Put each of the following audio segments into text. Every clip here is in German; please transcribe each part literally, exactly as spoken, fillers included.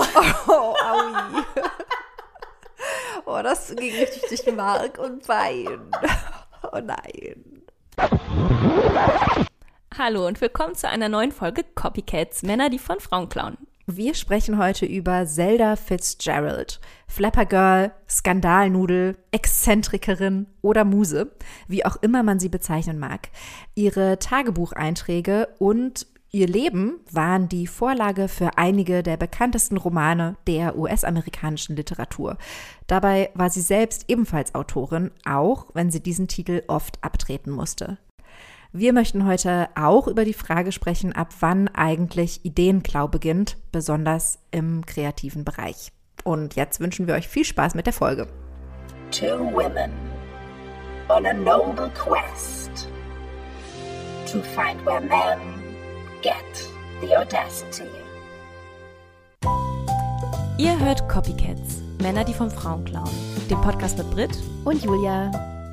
Oh, aui. Oh, das ging richtig durch den Mark und Bein. Oh nein. Hallo und willkommen zu einer neuen Folge Copycats, Männer, die von Frauen klauen. Wir sprechen heute über Zelda Fitzgerald, Flapper-Girl, Skandalnudel, Exzentrikerin oder Muse, wie auch immer man sie bezeichnen mag. Ihre Tagebucheinträge und ihr Leben waren die Vorlage für einige der bekanntesten Romane der U S-amerikanischen Literatur. Dabei war sie selbst ebenfalls Autorin, auch wenn sie diesen Titel oft abtreten musste. Wir möchten heute auch über die Frage sprechen, ab wann eigentlich Ideenklau beginnt, besonders im kreativen Bereich. Und jetzt wünschen wir euch viel Spaß mit der Folge. Two women on a noble quest to find where men get the audacity. Ihr hört Copycats, Männer, die von Frauen klauen. Den Podcast mit Britt Und Julia.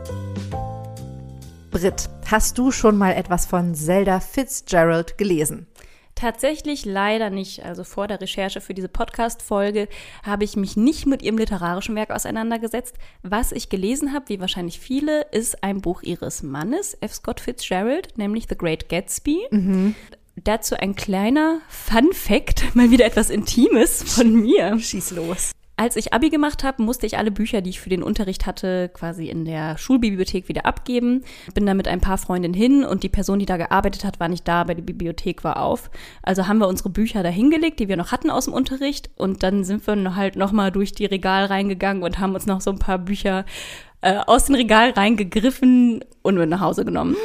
Britt, hast du schon mal etwas von Zelda Fitzgerald gelesen? Tatsächlich leider nicht. Also vor der Recherche für diese Podcast-Folge habe ich mich nicht mit ihrem literarischen Werk auseinandergesetzt. Was ich gelesen habe, wie wahrscheinlich viele, ist ein Buch ihres Mannes, F. Scott Fitzgerald, nämlich The Great Gatsby. Mhm. Dazu ein kleiner Fun-Fact, mal wieder etwas Intimes von mir. Schieß los. Als ich Abi gemacht habe, musste ich alle Bücher, die ich für den Unterricht hatte, quasi in der Schulbibliothek wieder abgeben. Bin da mit ein paar Freundinnen hin und die Person, die da gearbeitet hat, war nicht da, aber die Bibliothek war auf. Also haben wir unsere Bücher da hingelegt, die wir noch hatten aus dem Unterricht. Und dann sind wir halt nochmal durch die Regal reingegangen und haben uns noch so ein paar Bücher äh, aus dem Regal reingegriffen und mit nach Hause genommen.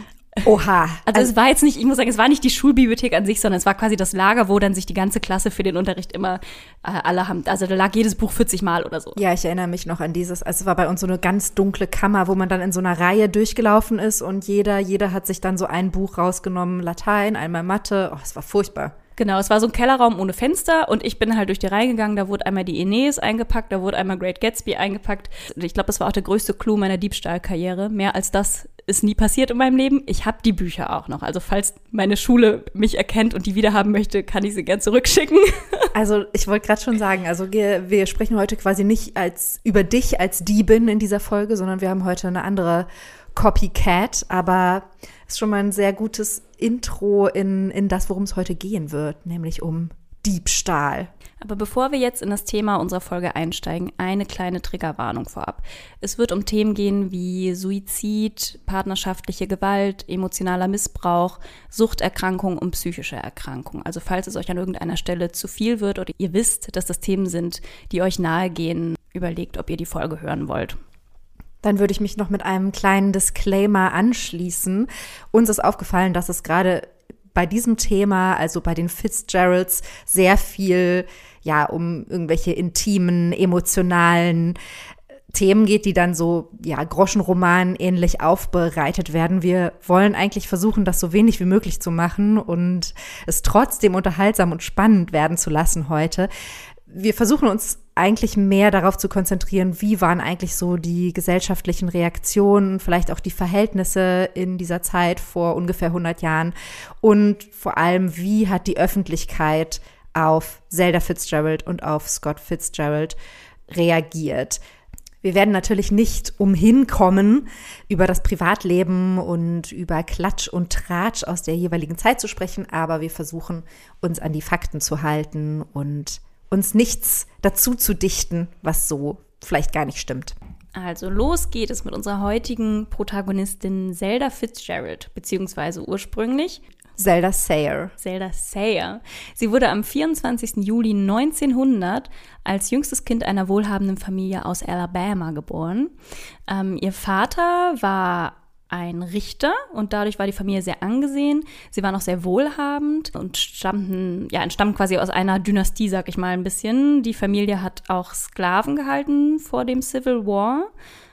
Oha. Also, also es war jetzt nicht, ich muss sagen, es war nicht die Schulbibliothek an sich, sondern es war quasi das Lager, wo dann sich die ganze Klasse für den Unterricht immer äh, alle haben, also da lag jedes Buch vierzig Mal oder so. Ja, ich erinnere mich noch an dieses, also es war bei uns so eine ganz dunkle Kammer, wo man dann in so einer Reihe durchgelaufen ist und jeder, jeder hat sich dann so ein Buch rausgenommen, Latein, einmal Mathe, oh, es war furchtbar. Genau, es war so ein Kellerraum ohne Fenster und ich bin halt durch die Reihe gegangen, da wurde einmal die Aeneis eingepackt, da wurde einmal Great Gatsby eingepackt. Ich glaube, das war auch der größte Clou meiner Diebstahlkarriere. Mehr als das ist nie passiert in meinem Leben. Ich habe die Bücher auch noch. Also falls meine Schule mich erkennt und die wiederhaben möchte, kann ich sie gern zurückschicken. Also ich wollte gerade schon sagen, also wir, wir sprechen heute quasi nicht als über dich als Diebin in dieser Folge, sondern wir haben heute eine andere Copycat, aber es ist schon mal ein sehr gutes Intro in, in das, worum es heute gehen wird, nämlich um Diebstahl. Aber bevor wir jetzt in das Thema unserer Folge einsteigen, eine kleine Triggerwarnung vorab. Es wird um Themen gehen wie Suizid, partnerschaftliche Gewalt, emotionaler Missbrauch, Suchterkrankung und psychische Erkrankung. Also falls es euch an irgendeiner Stelle zu viel wird oder ihr wisst, dass das Themen sind, die euch nahegehen, überlegt, ob ihr die Folge hören wollt. Dann würde ich mich noch mit einem kleinen Disclaimer anschließen. Uns ist aufgefallen, dass es gerade bei diesem Thema, also bei den Fitzgeralds, sehr viel ja um irgendwelche intimen, emotionalen Themen geht, die dann so ja Groschenroman ähnlich aufbereitet werden. Wir wollen eigentlich versuchen, das so wenig wie möglich zu machen und es trotzdem unterhaltsam und spannend werden zu lassen heute. Wir versuchen uns eigentlich mehr darauf zu konzentrieren, wie waren eigentlich so die gesellschaftlichen Reaktionen, vielleicht auch die Verhältnisse in dieser Zeit vor ungefähr hundert Jahren und vor allem, wie hat die Öffentlichkeit auf Zelda Fitzgerald und auf Scott Fitzgerald reagiert. Wir werden natürlich nicht umhin kommen, über das Privatleben und über Klatsch und Tratsch aus der jeweiligen Zeit zu sprechen, aber wir versuchen, uns an die Fakten zu halten und uns nichts dazu zu dichten, was so vielleicht gar nicht stimmt. Also los geht es mit unserer heutigen Protagonistin Zelda Fitzgerald, beziehungsweise ursprünglich Zelda Sayre. Zelda Sayre. Sie wurde am vierundzwanzigsten Juli neunzehnhundert als jüngstes Kind einer wohlhabenden Familie aus Alabama geboren. Ähm, ihr Vater war ein Richter und dadurch war die Familie sehr angesehen. Sie waren auch sehr wohlhabend und stammten, ja, entstammen quasi aus einer Dynastie, sag ich mal ein bisschen. Die Familie hat auch Sklaven gehalten vor dem Civil War.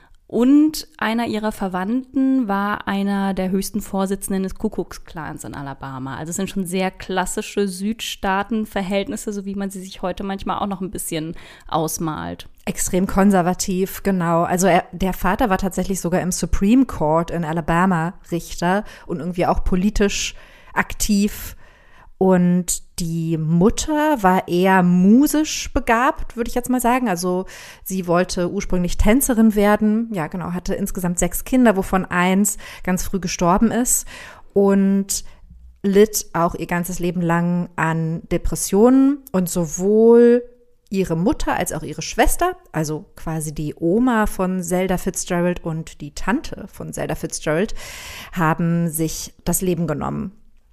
Und einer ihrer Verwandten war einer der höchsten Vorsitzenden des Ku Klux Klans in Alabama. Also es sind schon sehr klassische Südstaaten-Verhältnisse, so wie man sie sich heute manchmal auch noch ein bisschen ausmalt. Extrem konservativ, genau. Also er, der Vater war tatsächlich sogar im Supreme Court in Alabama Richter und irgendwie auch politisch aktiv. Und Die Mutter war eher musisch begabt, würde ich jetzt mal sagen. Also sie wollte ursprünglich Tänzerin werden. Ja, genau, hatte insgesamt sechs Kinder, wovon eins ganz früh gestorben ist. Und litt auch ihr ganzes Leben lang an Depressionen. Und sowohl ihre Mutter als auch ihre Schwester, also quasi die Oma von Zelda Fitzgerald und die Tante von Zelda Fitzgerald, haben sich das Leben genommen.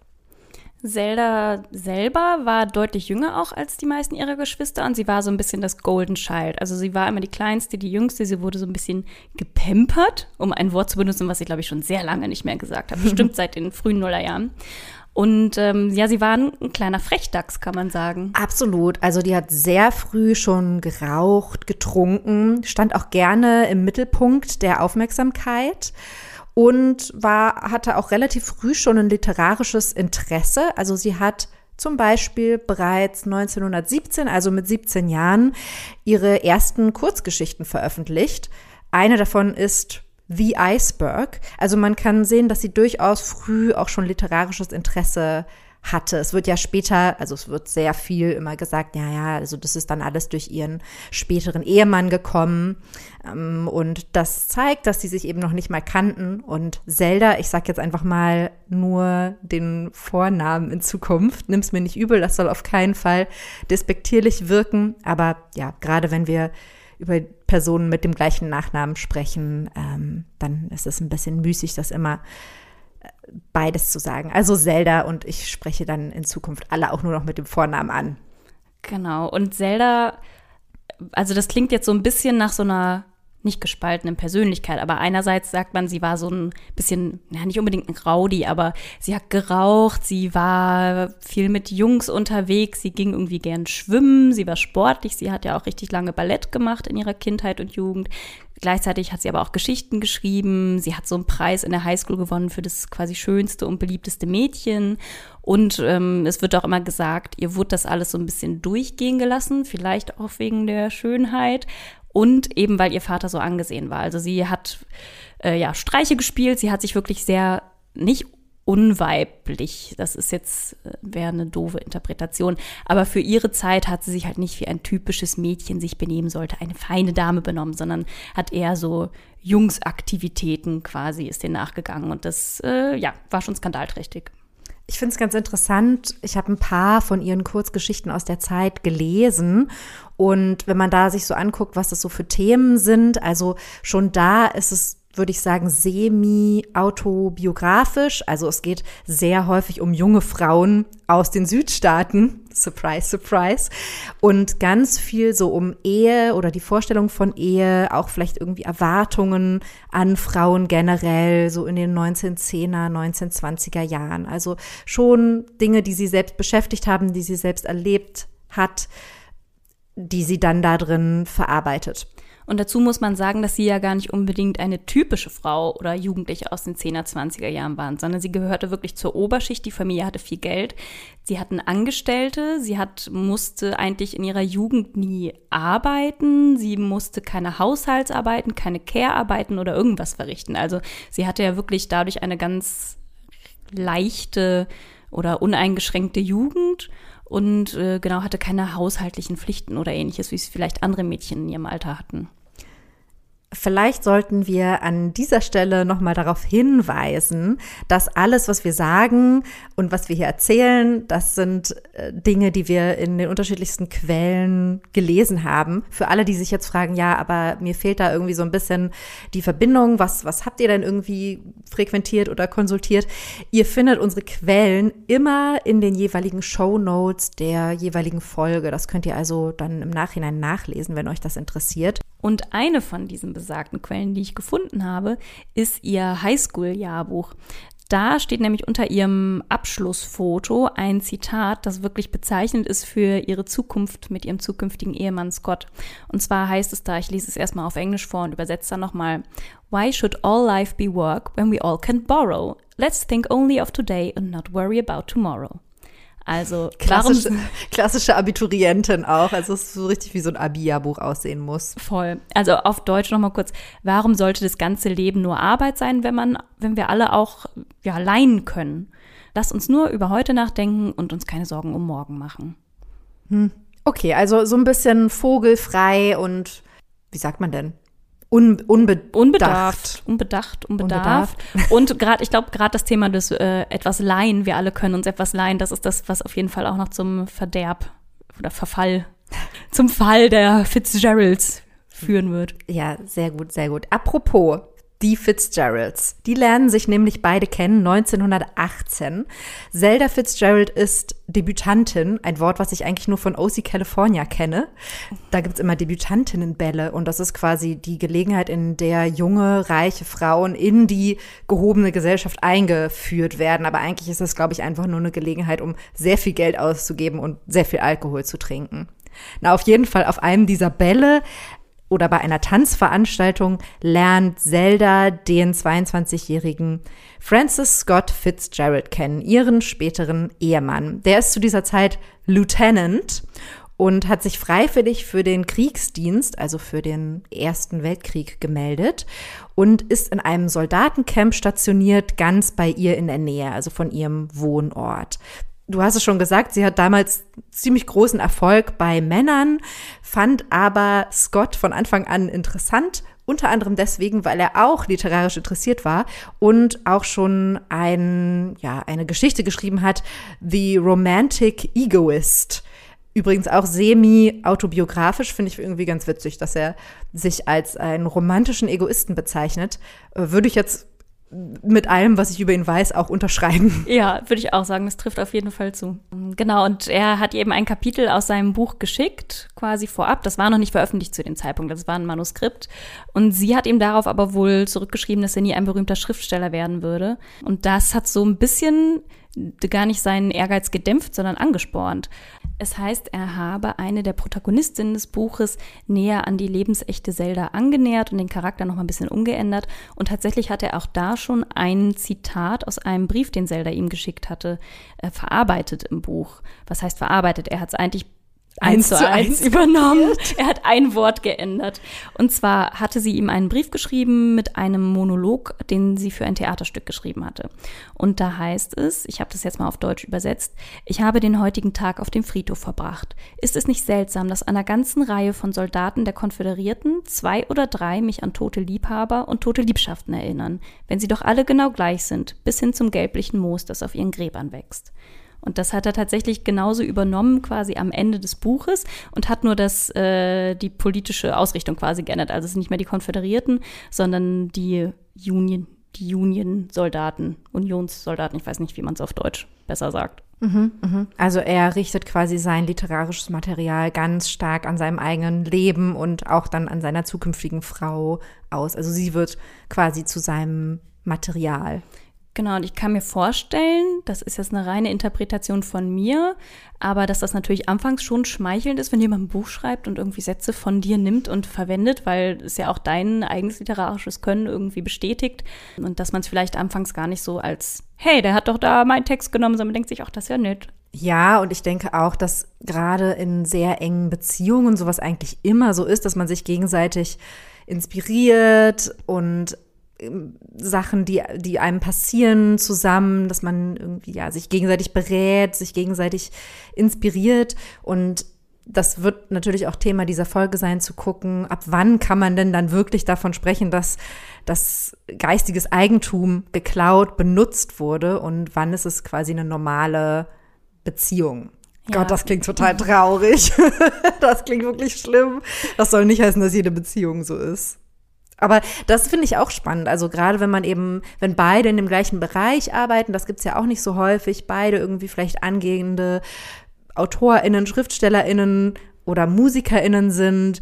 Zelda selber war deutlich jünger auch als die meisten ihrer Geschwister und sie war so ein bisschen das Golden Child. Also sie war immer die Kleinste, die Jüngste. Sie wurde so ein bisschen gepampert, um ein Wort zu benutzen, was ich, glaube ich, schon sehr lange nicht mehr gesagt habe. Bestimmt seit den frühen Nullerjahren. Und ähm, ja, sie war ein, ein kleiner Frechdachs, kann man sagen. Absolut. Also die hat sehr früh schon geraucht, getrunken, stand auch gerne im Mittelpunkt der Aufmerksamkeit. Und war, hatte auch relativ früh schon ein literarisches Interesse. Also sie hat zum Beispiel bereits neunzehnhundertsiebzehn, also mit siebzehn Jahren, ihre ersten Kurzgeschichten veröffentlicht. Eine davon ist The Iceberg. Also man kann sehen, dass sie durchaus früh auch schon literarisches Interesse hatte. Es wird ja später, also es wird sehr viel immer gesagt, ja, ja, also das ist dann alles durch ihren späteren Ehemann gekommen. Und das zeigt, dass sie sich eben noch nicht mal kannten. Und Zelda, ich sag jetzt einfach mal nur den Vornamen in Zukunft, nimm's mir nicht übel, das soll auf keinen Fall despektierlich wirken. Aber ja, gerade wenn wir über Personen mit dem gleichen Nachnamen sprechen, ähm, dann ist es ein bisschen müßig, das immer beides zu sagen. Also Zelda, und ich spreche dann in Zukunft alle auch nur noch mit dem Vornamen an. Genau. Und Zelda, also das klingt jetzt so ein bisschen nach so einer nicht gespaltenen Persönlichkeit, aber einerseits sagt man, sie war so ein bisschen, ja, nicht unbedingt ein Rowdy, aber sie hat geraucht, sie war viel mit Jungs unterwegs, sie ging irgendwie gern schwimmen, sie war sportlich, sie hat ja auch richtig lange Ballett gemacht in ihrer Kindheit und Jugend. Gleichzeitig hat sie aber auch Geschichten geschrieben, sie hat so einen Preis in der Highschool gewonnen für das quasi schönste und beliebteste Mädchen. Und ähm, es wird auch immer gesagt, ihr wurde das alles so ein bisschen durchgehen gelassen, vielleicht auch wegen der Schönheit. Und eben, weil ihr Vater so angesehen war. Also sie hat äh, ja Streiche gespielt, sie hat sich wirklich sehr, nicht unweiblich, das ist jetzt, äh, wäre eine doofe Interpretation, aber für ihre Zeit hat sie sich halt nicht wie ein typisches Mädchen sich benehmen sollte, eine feine Dame benommen, sondern hat eher so Jungsaktivitäten quasi, ist denen nachgegangen. Und das, äh, ja, war schon skandalträchtig. Ich finde es ganz interessant. Ich habe ein paar von ihren Kurzgeschichten aus der Zeit gelesen. Und wenn man da sich so anguckt, was das so für Themen sind, also schon da ist es, würde ich sagen, semi-autobiografisch. Also es geht sehr häufig um junge Frauen aus den Südstaaten. Surprise, surprise. Und ganz viel so um Ehe oder die Vorstellung von Ehe, auch vielleicht irgendwie Erwartungen an Frauen generell, so in den neunzehnhundertzehner, neunzehnhundertzwanziger Jahren. Also schon Dinge, die sie selbst beschäftigt haben, die sie selbst erlebt hat, die sie dann da drin verarbeitet. Und dazu muss man sagen, dass sie ja gar nicht unbedingt eine typische Frau oder Jugendliche aus den zehner, zwanziger Jahren waren, sondern sie gehörte wirklich zur Oberschicht. Die Familie hatte viel Geld. Sie hatten Angestellte. Sie hat, musste eigentlich in ihrer Jugend nie arbeiten. Sie musste keine Haushaltsarbeiten, keine Care-Arbeiten oder irgendwas verrichten. Also sie hatte ja wirklich dadurch eine ganz leichte oder uneingeschränkte Jugend. Und äh, genau, hatte keine haushaltlichen Pflichten oder ähnliches, wie es vielleicht andere Mädchen in ihrem Alter hatten. Vielleicht sollten wir an dieser Stelle nochmal darauf hinweisen, dass alles, was wir sagen und was wir hier erzählen, das sind äh, Dinge, die wir in den unterschiedlichsten Quellen gelesen haben. Für alle, die sich jetzt fragen, ja, aber mir fehlt da irgendwie so ein bisschen die Verbindung. Was, was habt ihr denn irgendwie frequentiert oder konsultiert? Ihr findet unsere Quellen immer in den jeweiligen Shownotes der jeweiligen Folge. Das könnt ihr also dann im Nachhinein nachlesen, wenn euch das interessiert. Und eine von diesen besagten Quellen, die ich gefunden habe, ist ihr Highschool-Jahrbuch. Da steht nämlich unter ihrem Abschlussfoto ein Zitat, das wirklich bezeichnend ist für ihre Zukunft mit ihrem zukünftigen Ehemann Scott. Und zwar heißt es da, ich lese es erstmal auf Englisch vor und übersetze dann nochmal: Why should all life be work when we all can borrow? Let's think only of today and not worry about tomorrow. Also klassische, klassische Abiturientin auch, also es ist so richtig wie so ein Abi-Jahrbuch aussehen muss. Voll. Also auf Deutsch nochmal kurz, warum sollte das ganze Leben nur Arbeit sein, wenn man, wenn wir alle auch ja leihen können? Lass uns nur über heute nachdenken und uns keine Sorgen um morgen machen. Hm. Okay, also so ein bisschen vogelfrei und, wie sagt man denn? Un, unbedacht. Unbedarft, unbedacht, unbedarft. unbedarft. Und gerade, ich glaube, gerade das Thema des äh, etwas leihen, wir alle können uns etwas leihen, das ist das, was auf jeden Fall auch noch zum Verderb oder Verfall, zum Fall der Fitzgeralds führen wird. Ja, sehr gut, sehr gut. Apropos die Fitzgeralds, die lernen sich nämlich beide kennen neunzehnhundertachtzehn. Zelda Fitzgerald ist Debütantin, ein Wort, was ich eigentlich nur von O C California kenne. Da gibt's immer Debütantinnenbälle und das ist quasi die Gelegenheit, in der junge, reiche Frauen in die gehobene Gesellschaft eingeführt werden. Aber eigentlich ist das, glaube ich, einfach nur eine Gelegenheit, um sehr viel Geld auszugeben und sehr viel Alkohol zu trinken. Na, auf jeden Fall auf einem dieser Bälle oder bei einer Tanzveranstaltung lernt Zelda den zweiundzwanzigjährigen Francis Scott Fitzgerald kennen, ihren späteren Ehemann. Der ist zu dieser Zeit Lieutenant und hat sich freiwillig für den Kriegsdienst, also für den Ersten Weltkrieg, gemeldet und ist in einem Soldatencamp stationiert, ganz bei ihr in der Nähe, also von ihrem Wohnort. Du hast es schon gesagt, sie hat damals ziemlich großen Erfolg bei Männern, fand aber Scott von Anfang an interessant, unter anderem deswegen, weil er auch literarisch interessiert war und auch schon ein, ja, eine Geschichte geschrieben hat, The Romantic Egoist. Übrigens auch semi-autobiografisch, finde ich irgendwie ganz witzig, dass er sich als einen romantischen Egoisten bezeichnet. Würde ich jetzt mit allem, was ich über ihn weiß, auch unterschreiben. Ja, würde ich auch sagen, das trifft auf jeden Fall zu. Genau, und er hat eben ein Kapitel aus seinem Buch geschickt, quasi vorab. Das war noch nicht veröffentlicht zu dem Zeitpunkt, das war ein Manuskript. Und sie hat ihm darauf aber wohl zurückgeschrieben, dass er nie ein berühmter Schriftsteller werden würde. Und das hat so ein bisschen gar nicht seinen Ehrgeiz gedämpft, sondern angespornt. Es heißt, er habe eine der Protagonistinnen des Buches näher an die lebensechte Zelda angenähert und den Charakter noch mal ein bisschen umgeändert. Und tatsächlich hat er auch da schon ein Zitat aus einem Brief, den Zelda ihm geschickt hatte, äh, verarbeitet im Buch. Was heißt verarbeitet? Er hat es eigentlich eins zu eins übernommen. Er hat ein Wort geändert. Und zwar hatte sie ihm einen Brief geschrieben mit einem Monolog, den sie für ein Theaterstück geschrieben hatte. Und da heißt es, ich habe das jetzt mal auf Deutsch übersetzt, ich habe den heutigen Tag auf dem Friedhof verbracht. Ist es nicht seltsam, dass einer ganzen Reihe von Soldaten der Konföderierten zwei oder drei mich an tote Liebhaber und tote Liebschaften erinnern, wenn sie doch alle genau gleich sind, bis hin zum gelblichen Moos, das auf ihren Gräbern wächst. Und das hat er tatsächlich genauso übernommen quasi am Ende des Buches und hat nur das, äh, die politische Ausrichtung quasi geändert. Also es sind nicht mehr die Konföderierten, sondern die Union, die Union-Soldaten, Unionssoldaten, ich weiß nicht, wie man es auf Deutsch besser sagt. Mhm, mhm. Also er richtet quasi sein literarisches Material ganz stark an seinem eigenen Leben und auch dann an seiner zukünftigen Frau aus. Also sie wird quasi zu seinem Material. Genau, und ich kann mir vorstellen, das ist jetzt eine reine Interpretation von mir, aber dass das natürlich anfangs schon schmeichelnd ist, wenn jemand ein Buch schreibt und irgendwie Sätze von dir nimmt und verwendet, weil es ja auch dein eigenes literarisches Können irgendwie bestätigt und dass man es vielleicht anfangs gar nicht so als, hey, der hat doch da meinen Text genommen, sondern man denkt sich, ach, das ist ja nett. Ja, und ich denke auch, dass gerade in sehr engen Beziehungen sowas eigentlich immer so ist, dass man sich gegenseitig inspiriert und Sachen, die, die einem passieren zusammen, dass man irgendwie ja sich gegenseitig berät, sich gegenseitig inspiriert und das wird natürlich auch Thema dieser Folge sein, zu gucken, ab wann kann man denn dann wirklich davon sprechen, dass das geistiges Eigentum geklaut, benutzt wurde und wann ist es quasi eine normale Beziehung. Ja. Gott, das klingt total traurig. Das klingt wirklich schlimm. Das soll nicht heißen, dass jede Beziehung so ist. Aber das finde ich auch spannend. Also gerade wenn man eben, wenn beide in dem gleichen Bereich arbeiten, das gibt's ja auch nicht so häufig, beide irgendwie vielleicht angehende AutorInnen, SchriftstellerInnen oder MusikerInnen sind.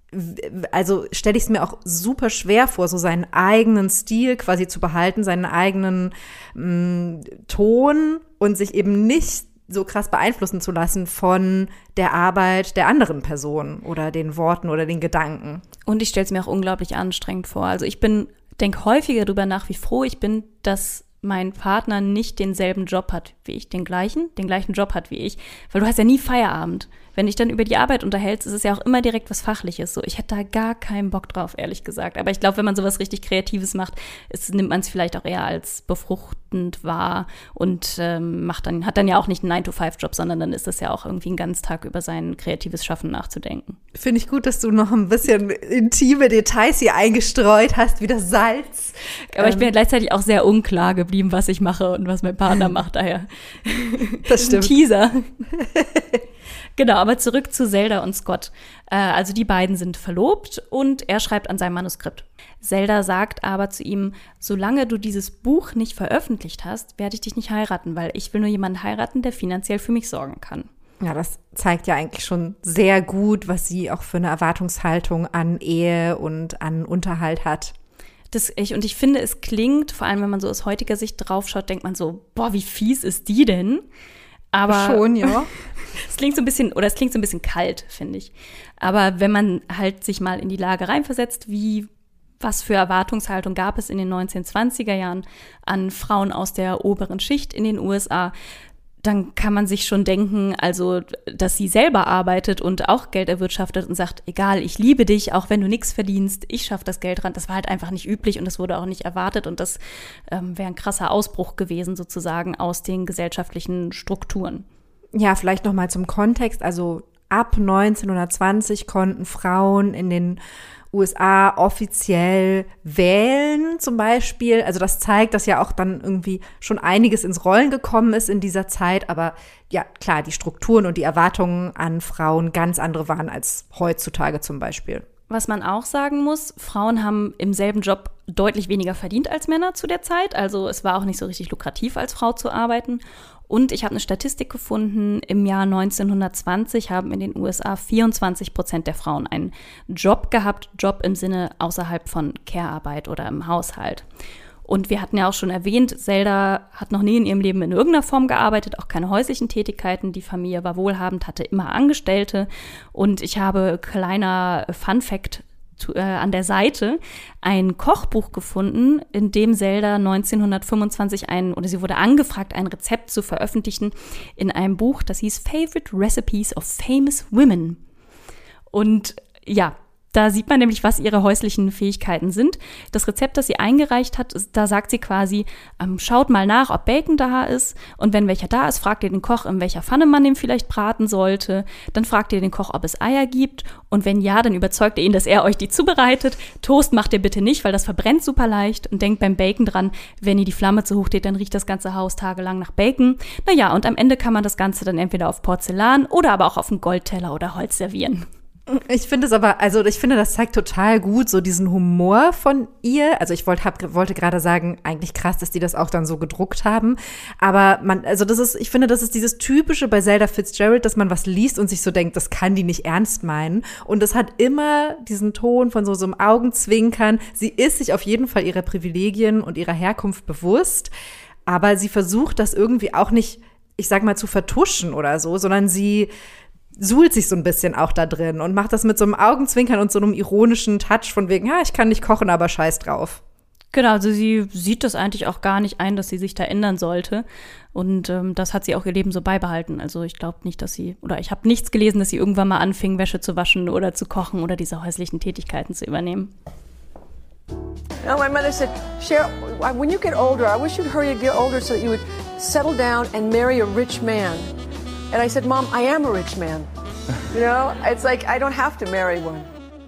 Also stelle ich es mir auch super schwer vor, so seinen eigenen Stil quasi zu behalten, seinen eigenen mh, Ton und sich eben nicht so krass beeinflussen zu lassen von der Arbeit der anderen Person oder den Worten oder den Gedanken. Und ich stelle es mir auch unglaublich anstrengend vor. Also ich bin, denke häufiger darüber nach, wie froh ich bin, dass mein Partner nicht denselben Job hat wie ich, den gleichen, den gleichen Job hat wie ich. Weil du hast ja nie Feierabend. wenn dich dann über die Arbeit unterhältst, ist es ja auch immer direkt was Fachliches. So, ich hätte da gar keinen Bock drauf, ehrlich gesagt. Aber ich glaube, wenn man sowas richtig Kreatives macht, ist, nimmt man es vielleicht auch eher als befruchtend wahr und ähm, macht dann, hat dann ja auch nicht einen nine to five Job, sondern dann ist das ja auch irgendwie einen ganzen Tag über sein kreatives Schaffen nachzudenken. Finde ich gut, dass du noch ein bisschen intime Details hier eingestreut hast, wie das Salz. Aber ähm, ich bin ja gleichzeitig auch sehr unklar geblieben, was ich mache und was mein Partner macht, daher. Das stimmt. Teaser. Genau, aber zurück zu Zelda und Scott. Äh, also die beiden sind verlobt und er schreibt an seinem Manuskript. Zelda sagt aber zu ihm, solange du dieses Buch nicht veröffentlicht hast, werde ich dich nicht heiraten, weil ich will nur jemanden heiraten, der finanziell für mich sorgen kann. Ja, das zeigt ja eigentlich schon sehr gut, was sie auch für eine Erwartungshaltung an Ehe und an Unterhalt hat. Das ich, und ich finde, es klingt, vor allem wenn man so aus heutiger Sicht draufschaut, denkt man so, boah, wie fies ist die denn? Aber schon, ja. Es klingt so ein bisschen, oder es klingt so ein bisschen kalt, finde ich. Aber wenn man halt sich mal in die Lage reinversetzt, wie, was für Erwartungshaltung gab es in den neunzehnhundertzwanziger Jahren an Frauen aus der oberen Schicht in den U S A, dann kann man sich schon denken, also, dass sie selber arbeitet und auch Geld erwirtschaftet und sagt, egal, ich liebe dich, auch wenn du nichts verdienst, ich schaffe das Geld ran. Das war halt einfach nicht üblich und das wurde auch nicht erwartet und das ähm, wäre ein krasser Ausbruch gewesen sozusagen aus den gesellschaftlichen Strukturen. Ja, vielleicht noch mal zum Kontext. Also ab neunzehnhundertzwanzig konnten Frauen in den U S A offiziell wählen zum Beispiel. Also das zeigt, dass ja auch dann irgendwie schon einiges ins Rollen gekommen ist in dieser Zeit. Aber ja, klar, die Strukturen und die Erwartungen an Frauen ganz andere waren als heutzutage zum Beispiel. Was man auch sagen muss, Frauen haben im selben Job deutlich weniger verdient als Männer zu der Zeit. Also es war auch nicht so richtig lukrativ, als Frau zu arbeiten. Und ich habe eine Statistik gefunden, im Jahr neunzehnhundertzwanzig haben in den U S A vierundzwanzig Prozent der Frauen einen Job gehabt, Job im Sinne außerhalb von Care-Arbeit oder im Haushalt. Und wir hatten ja auch schon erwähnt, Zelda hat noch nie in ihrem Leben in irgendeiner Form gearbeitet, auch keine häuslichen Tätigkeiten. Die Familie war wohlhabend, hatte immer Angestellte. Und ich habe, kleiner Fun-Fact zu, äh, an der Seite, ein Kochbuch gefunden, in dem Zelda neunzehnhundertfünfundzwanzig ein, oder sie wurde angefragt, ein Rezept zu veröffentlichen in einem Buch, das hieß Favorite Recipes of Famous Women. Und ja, da sieht man nämlich, was ihre häuslichen Fähigkeiten sind. Das Rezept, das sie eingereicht hat, da sagt sie quasi, ähm, schaut mal nach, ob Bacon da ist. Und wenn welcher da ist, fragt ihr den Koch, in welcher Pfanne man den vielleicht braten sollte. Dann fragt ihr den Koch, ob es Eier gibt. Und wenn ja, dann überzeugt ihr ihn, dass er euch die zubereitet. Toast macht ihr bitte nicht, weil das verbrennt super leicht. Und denkt beim Bacon dran, wenn ihr die Flamme zu hoch dreht, dann riecht das ganze Haus tagelang nach Bacon. Naja, und am Ende kann man das Ganze dann entweder auf Porzellan oder aber auch auf einen Goldteller oder Holz servieren. Ich finde es aber, also ich finde, das zeigt total gut so diesen Humor von ihr. Also ich wollte, hab, wollte gerade sagen, eigentlich krass, dass die das auch dann so gedruckt haben. Aber man, also das ist, ich finde, das ist dieses Typische bei Zelda Fitzgerald, dass man was liest und sich so denkt, das kann die nicht ernst meinen. Und es hat immer diesen Ton von so, so einem Augenzwinkern. Sie ist sich auf jeden Fall ihrer Privilegien und ihrer Herkunft bewusst. Aber sie versucht das irgendwie auch nicht, ich sag mal, zu vertuschen oder so, sondern sie suhlt sich so ein bisschen auch da drin und macht das mit so einem Augenzwinkern und so einem ironischen Touch von wegen, ja, ich kann nicht kochen, aber scheiß drauf. Genau, also sie sieht das eigentlich auch gar nicht ein, dass sie sich da ändern sollte. Und ähm, das hat sie auch ihr Leben so beibehalten. Also ich glaube nicht, dass sie, oder ich habe nichts gelesen, dass sie irgendwann mal anfing, Wäsche zu waschen oder zu kochen oder diese häuslichen Tätigkeiten zu übernehmen. No, my mother said, Cheryl, when you get older, I wish you'd hurry to get older so that you would settle down and marry a rich man. And I said, Mom, I am a rich man. You know, it's like I don't have to marry one.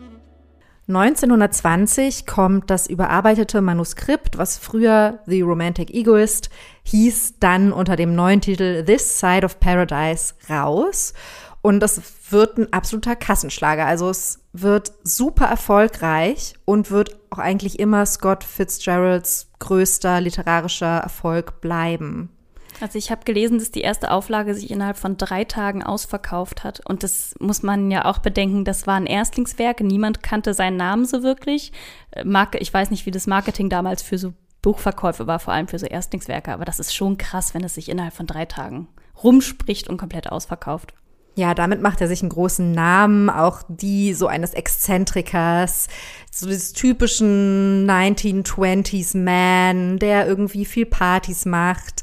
neunzehnhundertzwanzig kommt das überarbeitete Manuskript, was früher The Romantic Egoist hieß, dann unter dem neuen Titel This Side of Paradise raus. Und das wird ein absoluter Kassenschlager. Also es wird super erfolgreich und wird auch eigentlich immer Scott Fitzgeralds größter literarischer Erfolg bleiben. Also ich habe gelesen, dass die erste Auflage sich innerhalb von drei Tagen ausverkauft hat. Und das muss man ja auch bedenken, das war ein Erstlingswerk. Niemand kannte seinen Namen so wirklich. Marke, ich weiß nicht, wie das Marketing damals für so Buchverkäufe war, vor allem für so Erstlingswerke. Aber das ist schon krass, wenn es sich innerhalb von drei Tagen rumspricht und komplett ausverkauft. Ja, damit macht er sich einen großen Namen, auch die so eines Exzentrikers, so des typischen nineteen twenties Man, der irgendwie viel Partys macht.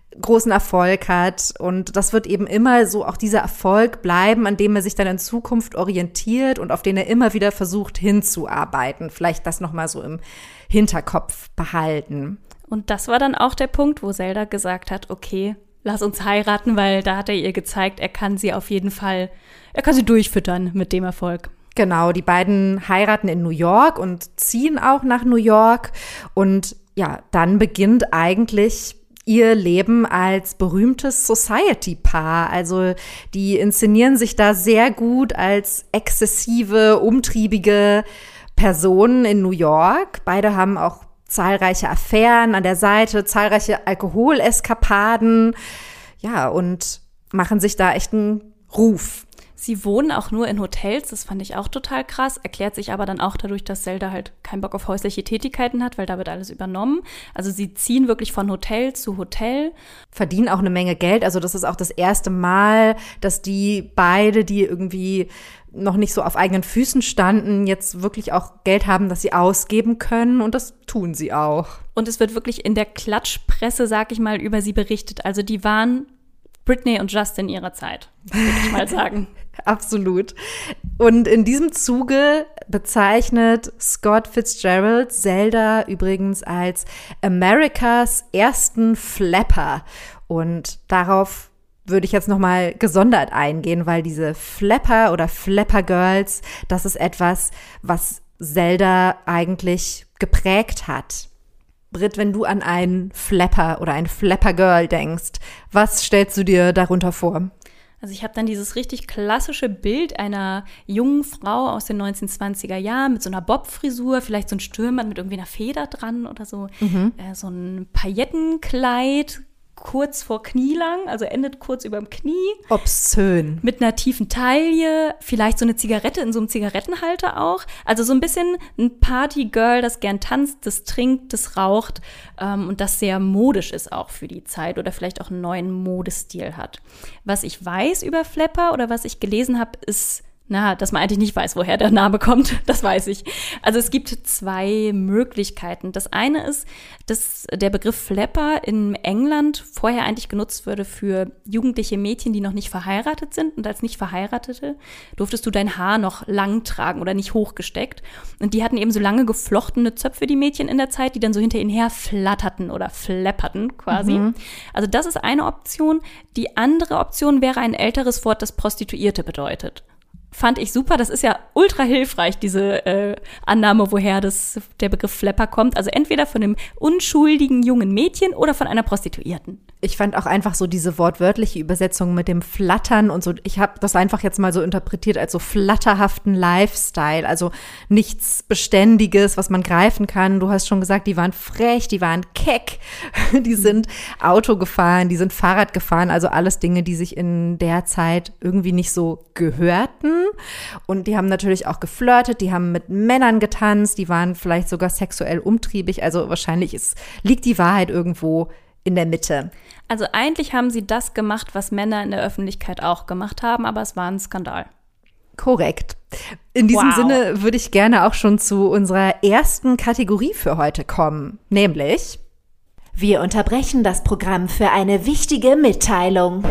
großen Erfolg hat. Und das wird eben immer so auch dieser Erfolg bleiben, an dem er sich dann in Zukunft orientiert und auf den er immer wieder versucht hinzuarbeiten. Vielleicht das nochmal so im Hinterkopf behalten. Und das war dann auch der Punkt, wo Zelda gesagt hat, okay, lass uns heiraten, weil da hat er ihr gezeigt, er kann sie auf jeden Fall, er kann sie durchfüttern mit dem Erfolg. Genau, die beiden heiraten in New York und ziehen auch nach New York. Und ja, dann beginnt eigentlich ihr Leben als berühmtes Society-Paar. Also die inszenieren sich da sehr gut als exzessive, umtriebige Personen in New York. Beide haben auch zahlreiche Affären an der Seite, zahlreiche Alkoholeskapaden. Ja, und machen sich da echt einen Ruf. Sie wohnen auch nur in Hotels, das fand ich auch total krass, erklärt sich aber dann auch dadurch, dass Zelda halt keinen Bock auf häusliche Tätigkeiten hat, weil da wird alles übernommen. Also sie ziehen wirklich von Hotel zu Hotel. Verdienen auch eine Menge Geld, also das ist auch das erste Mal, dass die beide, die irgendwie noch nicht so auf eigenen Füßen standen, jetzt wirklich auch Geld haben, das sie ausgeben können, und das tun sie auch. Und es wird wirklich in der Klatschpresse, sag ich mal, über sie berichtet. Also die waren Britney und Justin ihrer Zeit, würde ich mal sagen. Absolut. Und in diesem Zuge bezeichnet Scott Fitzgerald Zelda übrigens als Amerikas ersten Flapper. Und darauf würde ich jetzt noch mal gesondert eingehen, weil diese Flapper oder Flapper Girls, das ist etwas, was Zelda eigentlich geprägt hat. Britt, wenn du an einen Flapper oder ein Flapper Girl denkst, was stellst du dir darunter vor? Also ich habe dann dieses richtig klassische Bild einer jungen Frau aus den neunzehnhundertzwanziger Jahren mit so einer Bob-Frisur, vielleicht so ein Stirnband mit irgendwie einer Feder dran oder so, mhm. äh, so ein Paillettenkleid, kurz vor knielang, also endet kurz über dem Knie. Obszön. Mit einer tiefen Taille, vielleicht so eine Zigarette in so einem Zigarettenhalter auch. Also so ein bisschen ein Partygirl, das gern tanzt, das trinkt, das raucht ähm, und das sehr modisch ist auch für die Zeit oder vielleicht auch einen neuen Modestil hat. Was ich weiß über Flapper oder was ich gelesen habe, ist, na, dass man eigentlich nicht weiß, woher der Name kommt, das weiß ich. Also es gibt zwei Möglichkeiten. Das eine ist, dass der Begriff Flapper in England vorher eigentlich genutzt wurde für jugendliche Mädchen, die noch nicht verheiratet sind. Und als nicht Verheiratete durftest du dein Haar noch lang tragen oder nicht hochgesteckt. Und die hatten eben so lange geflochtene Zöpfe, die Mädchen in der Zeit, die dann so hinter ihnen her flatterten oder flapperten quasi. Mhm. Also das ist eine Option. Die andere Option wäre ein älteres Wort, das Prostituierte bedeutet. Fand ich super. Das ist ja ultra hilfreich, diese äh, Annahme, woher das, der Begriff Flapper kommt. Also entweder von einem unschuldigen jungen Mädchen oder von einer Prostituierten. Ich fand auch einfach so diese wortwörtliche Übersetzung mit dem Flattern und so. Ich habe das einfach jetzt mal so interpretiert als so flatterhaften Lifestyle. Also nichts Beständiges, was man greifen kann. Du hast schon gesagt, die waren frech, die waren keck. Die sind Auto gefahren, die sind Fahrrad gefahren. Also alles Dinge, die sich in der Zeit irgendwie nicht so gehörten. Und die haben natürlich auch geflirtet, die haben mit Männern getanzt, die waren vielleicht sogar sexuell umtriebig. Also wahrscheinlich ist, liegt die Wahrheit irgendwo in der Mitte. Also eigentlich haben sie das gemacht, was Männer in der Öffentlichkeit auch gemacht haben, aber es war ein Skandal. Korrekt. In diesem Wow. Sinne würde ich gerne auch schon zu unserer ersten Kategorie für heute kommen, nämlich: Wir unterbrechen das Programm für eine wichtige Mitteilung.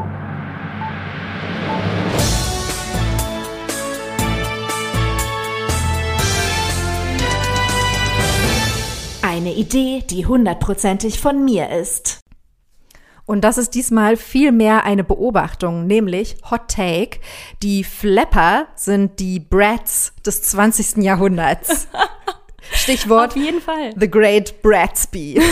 Eine Idee, die hundertprozentig von mir ist. Und das ist diesmal viel mehr eine Beobachtung, nämlich Hot Take. Die Flapper sind die Brats des zwanzigsten Jahrhunderts. Stichwort Auf jeden Fall. The Great Bratsby.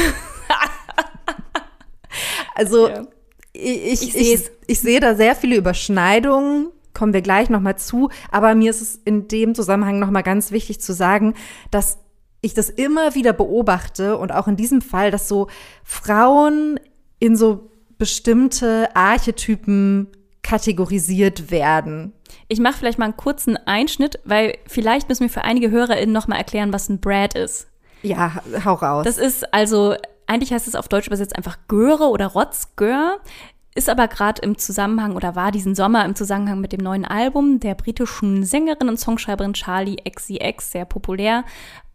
Also Ja. ich, Ich ich, seh's. ich sehe da sehr viele Überschneidungen, kommen wir gleich nochmal zu. Aber mir ist es in dem Zusammenhang nochmal ganz wichtig zu sagen, dass ich das immer wieder beobachte und auch in diesem Fall, dass so Frauen in so bestimmte Archetypen kategorisiert werden. Ich mache vielleicht mal einen kurzen Einschnitt, weil vielleicht müssen wir für einige HörerInnen noch mal erklären, was ein Brat ist. Ja, hau raus. Das ist also, eigentlich heißt es auf Deutsch übersetzt einfach Göre oder Rotzgör, ist aber gerade im Zusammenhang oder war diesen Sommer im Zusammenhang mit dem neuen Album der britischen Sängerin und Songschreiberin Charli X C X sehr populär,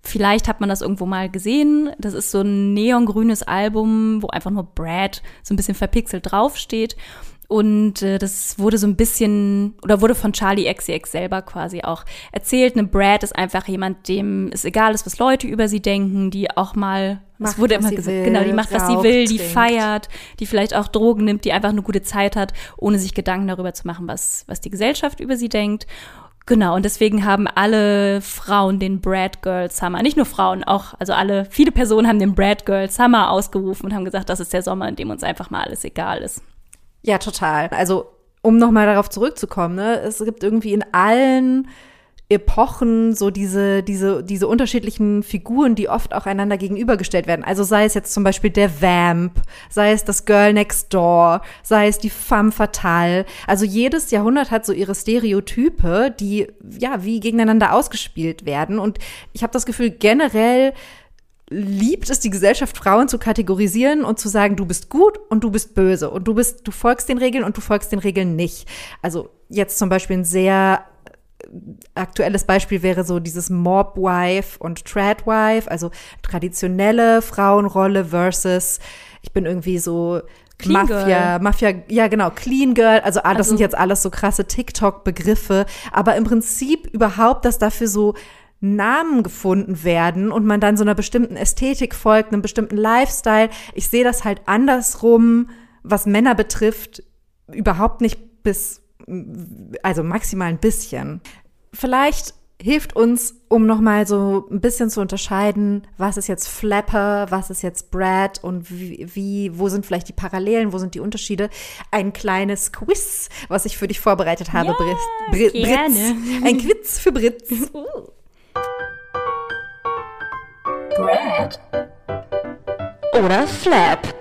Vielleicht hat man das irgendwo mal gesehen. Das ist so ein neongrünes Album, wo einfach nur Brad so ein bisschen verpixelt draufsteht. Und äh, das wurde so ein bisschen, oder wurde von Charli X C X selber quasi auch erzählt. Eine Brad ist einfach jemand, dem es egal ist, was Leute über sie denken, die auch mal, es wurde immer gesagt, will, genau, die macht, was sie will, die trinkt. feiert, die vielleicht auch Drogen nimmt, die einfach eine gute Zeit hat, ohne sich Gedanken darüber zu machen, was, was die Gesellschaft über sie denkt. Genau, und deswegen haben alle Frauen den Brad Girl Summer, nicht nur Frauen, auch, also alle, viele Personen haben den Brad Girl Summer ausgerufen und haben gesagt, das ist der Sommer, in dem uns einfach mal alles egal ist. Ja, total. Also, um nochmal darauf zurückzukommen, ne, es gibt irgendwie in allen Epochen so diese, diese, diese unterschiedlichen Figuren, die oft auch einander gegenübergestellt werden. Also sei es jetzt zum Beispiel der Vamp, sei es das Girl Next Door, sei es die Femme Fatale. Also jedes Jahrhundert hat so ihre Stereotype, die ja wie gegeneinander ausgespielt werden. Und ich habe das Gefühl, generell liebt es die Gesellschaft, Frauen zu kategorisieren und zu sagen, du bist gut und du bist böse und du bist, du folgst den Regeln und du folgst den Regeln nicht. Also jetzt zum Beispiel ein sehr aktuelles Beispiel wäre so dieses Mobwife und Tradwife, also traditionelle Frauenrolle versus ich bin irgendwie so Clean Mafia, Girl. Mafia, ja genau, Clean Girl, also ah, das Also- sind jetzt alles so krasse TikTok-Begriffe, aber im Prinzip überhaupt, dass dafür so Namen gefunden werden und man dann so einer bestimmten Ästhetik folgt, einem bestimmten Lifestyle. Ich sehe das halt andersrum, was Männer betrifft, überhaupt nicht bis, also maximal ein bisschen. Vielleicht hilft uns, um nochmal so ein bisschen zu unterscheiden, was ist jetzt Flapper, was ist jetzt Brad und wie, wie, wo sind vielleicht die Parallelen, wo sind die Unterschiede, ein kleines Quiz, was ich für dich vorbereitet habe, Ja, Brit, Brit, gerne. Britz. Ein Quiz für Britz. Brad oder Flap?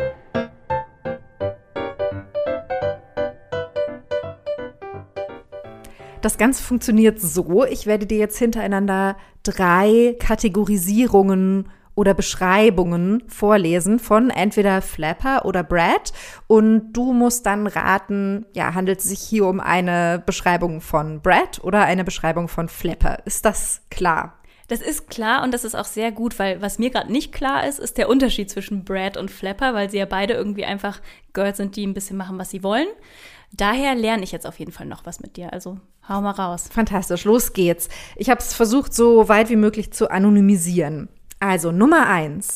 Das Ganze funktioniert so, ich werde dir jetzt hintereinander drei Kategorisierungen oder Beschreibungen vorlesen von entweder Flapper oder Brad und du musst dann raten, ja, handelt es sich hier um eine Beschreibung von Brad oder eine Beschreibung von Flapper? Ist das klar? Das ist klar und das ist auch sehr gut, weil was mir gerade nicht klar ist, ist der Unterschied zwischen Brad und Flapper, weil sie ja beide irgendwie einfach Girls sind, die ein bisschen machen, was sie wollen. Daher lerne ich jetzt auf jeden Fall noch was mit dir, also hau mal raus. Fantastisch, los geht's. Ich habe es versucht, so weit wie möglich zu anonymisieren. Also Nummer eins.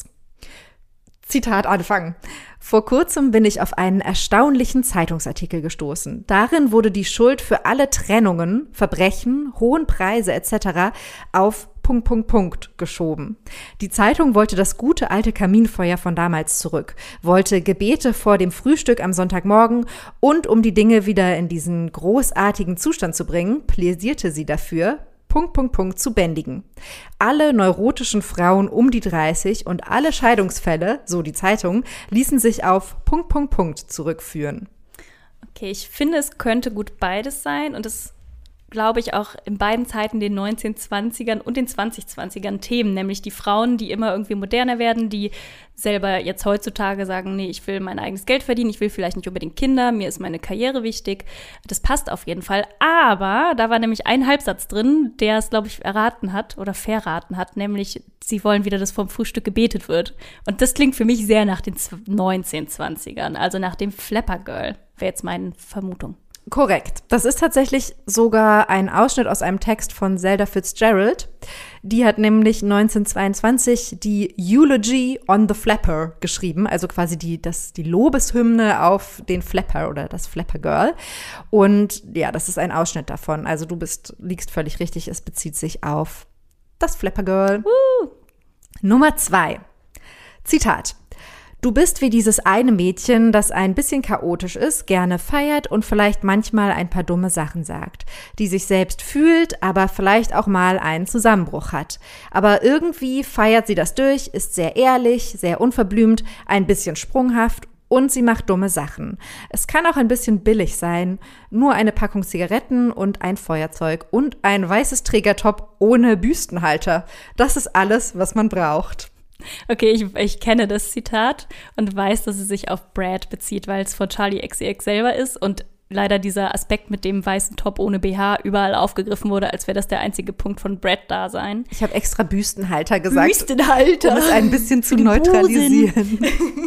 Zitat Anfang. Vor kurzem bin ich auf einen erstaunlichen Zeitungsartikel gestoßen. Darin wurde die Schuld für alle Trennungen, Verbrechen, hohen Preise et cetera auf Punkt, Punkt, Punkt geschoben. Die Zeitung wollte das gute alte Kaminfeuer von damals zurück, wollte Gebete vor dem Frühstück am Sonntagmorgen und um die Dinge wieder in diesen großartigen Zustand zu bringen, plädierte sie dafür, Punkt, Punkt, Punkt zu bändigen. Alle neurotischen Frauen um die dreißig und alle Scheidungsfälle, so die Zeitung, ließen sich auf Punkt, Punkt, Punkt zurückführen. Okay, ich finde, es könnte gut beides sein und es glaube ich, auch in beiden Zeiten, den neunzehnhundertzwanzigern und den zwanzigzwanzigern Themen, nämlich die Frauen, die immer irgendwie moderner werden, die selber jetzt heutzutage sagen, nee, ich will mein eigenes Geld verdienen, ich will vielleicht nicht unbedingt Kinder, mir ist meine Karriere wichtig. Das passt auf jeden Fall. Aber da war nämlich ein Halbsatz drin, der es, glaube ich, erraten hat oder verraten hat, nämlich, sie wollen wieder, dass vom Frühstück gebetet wird. Und das klingt für mich sehr nach den neunzehnhundertzwanzigern, also nach dem Flapper Girl, wäre jetzt meine Vermutung. Korrekt. Das ist tatsächlich sogar ein Ausschnitt aus einem Text von Zelda Fitzgerald. Die hat nämlich neunzehnhundertzweiundzwanzig die Eulogy on the Flapper geschrieben, also quasi die, das, die Lobeshymne auf den Flapper oder das Flapper Girl. Und ja, das ist ein Ausschnitt davon. Also du bist, liegst völlig richtig, es bezieht sich auf das Flapper Girl. Uh. Nummer zwei. Zitat. Du bist wie dieses eine Mädchen, das ein bisschen chaotisch ist, gerne feiert und vielleicht manchmal ein paar dumme Sachen sagt, die sich selbst fühlt, aber vielleicht auch mal einen Zusammenbruch hat. Aber irgendwie feiert sie das durch, ist sehr ehrlich, sehr unverblümt, ein bisschen sprunghaft und sie macht dumme Sachen. Es kann auch ein bisschen billig sein, nur eine Packung Zigaretten und ein Feuerzeug und ein weißes Trägertop ohne Büstenhalter. Das ist alles, was man braucht. Okay, ich, ich kenne das Zitat und weiß, dass es sich auf Brad bezieht, weil es von Charli X C X selber ist. Und leider dieser Aspekt mit dem weißen Top ohne B H überall aufgegriffen wurde, als wäre das der einzige Punkt von Brad-Dasein. Ich habe extra Büstenhalter gesagt. Büstenhalter. Um es ein bisschen zu neutralisieren.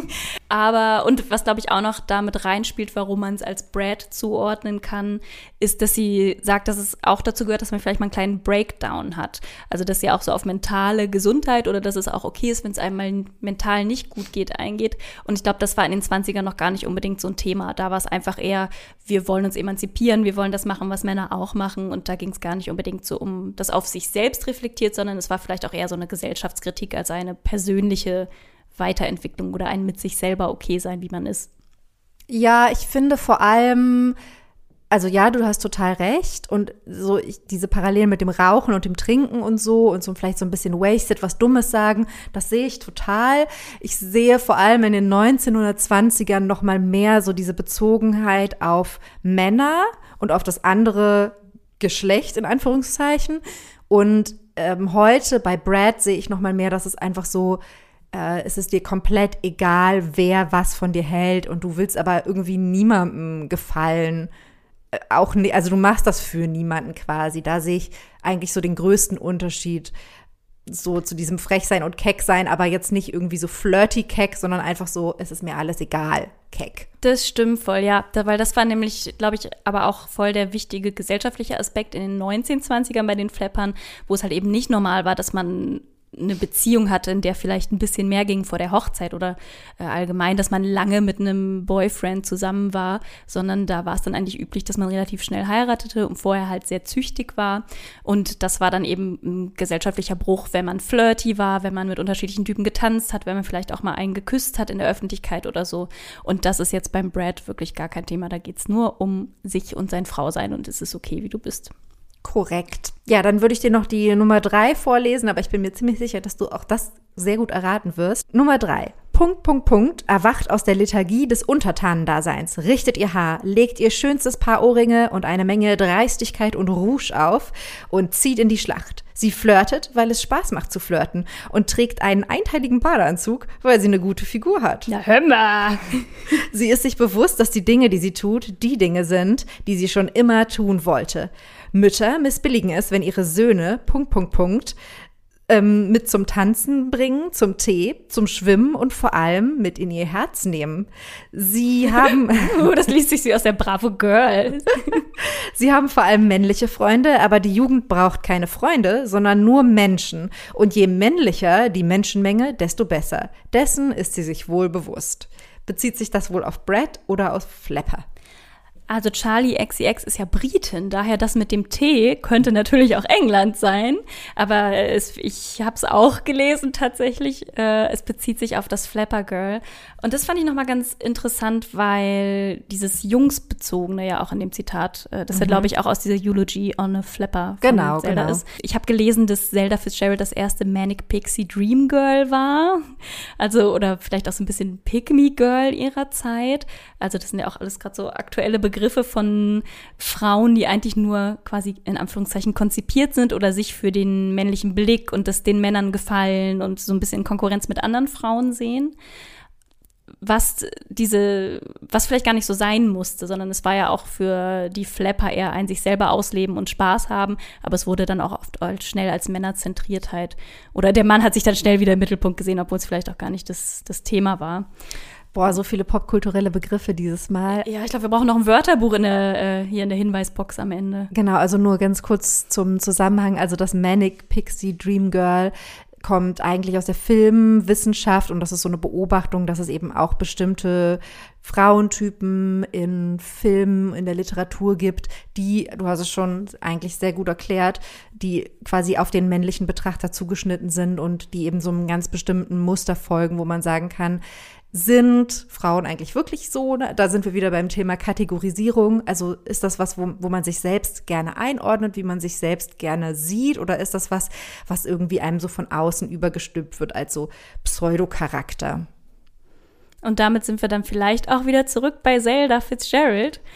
Aber, und was, glaube ich, auch noch damit reinspielt, warum man es als Brad zuordnen kann, ist, dass sie sagt, dass es auch dazu gehört, dass man vielleicht mal einen kleinen Breakdown hat. Also, dass sie auch so auf mentale Gesundheit oder dass es auch okay ist, wenn es einem mal mental nicht gut geht, eingeht. Und ich glaube, das war in den zwanzigern noch gar nicht unbedingt so ein Thema. Da war es einfach eher, wir wollen uns emanzipieren, wir wollen das machen, was Männer auch machen. Und da ging es gar nicht unbedingt so um das auf sich selbst reflektiert, sondern es war vielleicht auch eher so eine Gesellschaftskritik als eine persönliche Weiterentwicklung oder ein mit sich selber okay sein, wie man ist. Ja, ich finde vor allem, also ja, du hast total recht und so ich, diese Parallelen mit dem Rauchen und dem Trinken und so und so vielleicht so ein bisschen wasted, was Dummes sagen, das sehe ich total. Ich sehe vor allem in den neunzehnhundertzwanzigern noch mal mehr so diese Bezogenheit auf Männer und auf das andere Geschlecht in Anführungszeichen. Und ähm, heute bei Brad sehe ich noch mal mehr, dass es einfach so Äh, es ist dir komplett egal, wer was von dir hält und du willst aber irgendwie niemandem gefallen. Äh, auch ne, also du machst das für niemanden quasi. Da sehe ich eigentlich so den größten Unterschied so zu diesem Frechsein und Kecksein, aber jetzt nicht irgendwie so flirty keck, sondern einfach so, es ist mir alles egal, keck. Das stimmt voll, ja. Da, weil das war nämlich, glaube ich, aber auch voll der wichtige gesellschaftliche Aspekt in den neunzehnhundertzwanzigern bei den Flappern, wo es halt eben nicht normal war, dass man eine Beziehung hatte, in der vielleicht ein bisschen mehr ging vor der Hochzeit oder äh, allgemein, dass man lange mit einem Boyfriend zusammen war, sondern da war es dann eigentlich üblich, dass man relativ schnell heiratete und vorher halt sehr züchtig war. Und das war dann eben ein gesellschaftlicher Bruch, wenn man flirty war, wenn man mit unterschiedlichen Typen getanzt hat, wenn man vielleicht auch mal einen geküsst hat in der Öffentlichkeit oder so. Und das ist jetzt beim Brad wirklich gar kein Thema. Da geht's nur um sich und sein Frausein und es ist okay, wie du bist. Korrekt. Ja, dann würde ich dir noch die Nummer drei vorlesen, aber ich bin mir ziemlich sicher, dass du auch das sehr gut erraten wirst. Nummer drei. Punkt, Punkt, Punkt, erwacht aus der Lethargie des Untertanendaseins, richtet ihr Haar, legt ihr schönstes Paar Ohrringe und eine Menge Dreistigkeit und Rouge auf und zieht in die Schlacht. Sie flirtet, weil es Spaß macht zu flirten und trägt einen einteiligen Badeanzug, weil sie eine gute Figur hat. Na hör mal! Sie ist sich bewusst, dass die Dinge, die sie tut, die Dinge sind, die sie schon immer tun wollte. Mütter missbilligen es, wenn ihre Söhne, Punkt, Punkt, Punkt, ähm, mit zum Tanzen bringen, zum Tee, zum Schwimmen und vor allem mit in ihr Herz nehmen. Sie haben oh, das liest sich wie aus der Bravo Girl. Sie haben vor allem männliche Freunde, aber die Jugend braucht keine Freunde, sondern nur Menschen. Und je männlicher die Menschenmenge, desto besser. Dessen ist sie sich wohl bewusst. Bezieht sich das wohl auf Brad oder auf Flapper? Also Charli X C X ist ja Britin, daher das mit dem T könnte natürlich auch England sein. Aber es, ich habe es auch gelesen tatsächlich. Äh, es bezieht sich auf das Flapper Girl. Und das fand ich nochmal ganz interessant, weil dieses Jungsbezogene ja auch in dem Zitat, äh, das mhm. ja glaube ich auch aus dieser Eulogy on a Flapper von genau, Zelda genau. ist. Ich habe gelesen, dass Zelda Fitzgerald das erste Manic Pixie Dream Girl war. Also oder vielleicht auch so ein bisschen Pick-me Girl ihrer Zeit. Also das sind ja auch alles gerade so aktuelle Begriffe. Begriffe von Frauen, die eigentlich nur quasi in Anführungszeichen konzipiert sind oder sich für den männlichen Blick und das den Männern gefallen und so ein bisschen in Konkurrenz mit anderen Frauen sehen. Was diese, was vielleicht gar nicht so sein musste, sondern es war ja auch für die Flapper eher ein sich selber ausleben und Spaß haben, aber es wurde dann auch oft als schnell als Männerzentriertheit oder der Mann hat sich dann schnell wieder im Mittelpunkt gesehen, obwohl es vielleicht auch gar nicht das, das Thema war. Boah, so viele popkulturelle Begriffe dieses Mal. Ja, ich glaube, wir brauchen noch ein Wörterbuch in der, äh, hier in der Hinweisbox am Ende. Genau, also nur ganz kurz zum Zusammenhang. Also das Manic Pixie Dream Girl kommt eigentlich aus der Filmwissenschaft und das ist so eine Beobachtung, dass es eben auch bestimmte Frauentypen in Filmen, in der Literatur gibt, die, du hast es schon eigentlich sehr gut erklärt, die quasi auf den männlichen Betrachter zugeschnitten sind und die eben so einem ganz bestimmten Muster folgen, wo man sagen kann, sind Frauen eigentlich wirklich so? Ne? Da sind wir wieder beim Thema Kategorisierung. Also ist das was, wo, wo man sich selbst gerne einordnet, wie man sich selbst gerne sieht? Oder ist das was, was irgendwie einem so von außen übergestülpt wird als so Pseudocharakter? Und damit sind wir dann vielleicht auch wieder zurück bei Zelda Fitzgerald.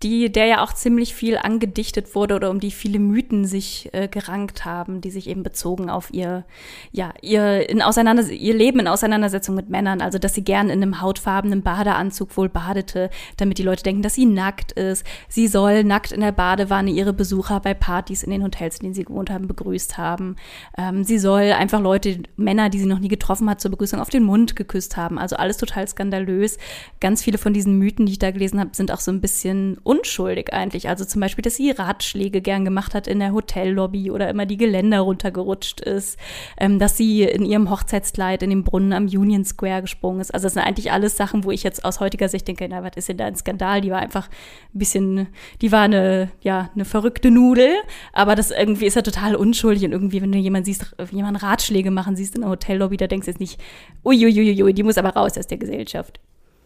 die, der ja auch ziemlich viel angedichtet wurde oder um die viele Mythen sich äh, gerankt haben, die sich eben bezogen auf ihr, ja, ihr, in Auseinander, ihr Leben in Auseinandersetzung mit Männern. Also, dass sie gern in einem hautfarbenen Badeanzug wohl badete, damit die Leute denken, dass sie nackt ist. Sie soll nackt in der Badewanne ihre Besucher bei Partys in den Hotels, in denen sie gewohnt haben, begrüßt haben. Ähm, sie soll einfach Leute, Männer, die sie noch nie getroffen hat, zur Begrüßung auf den Mund geküsst haben. Also alles total skandalös. Ganz viele von diesen Mythen, die ich da gelesen habe, sind auch so ein bisschen unschuldig eigentlich. Also zum Beispiel, dass sie Ratschläge gern gemacht hat in der Hotellobby oder immer die Geländer runtergerutscht ist, ähm, dass sie in ihrem Hochzeitskleid in den Brunnen am Union Square gesprungen ist. Also das sind eigentlich alles Sachen, wo ich jetzt aus heutiger Sicht denke, na, was ist denn da ein Skandal? Die war einfach ein bisschen, die war eine, ja, eine verrückte Nudel, aber das irgendwie ist ja total unschuldig und irgendwie, wenn du jemanden siehst, jemanden Ratschläge machen siehst in der Hotellobby, da denkst du jetzt nicht, uiuiuiui, die muss aber raus aus der Gesellschaft.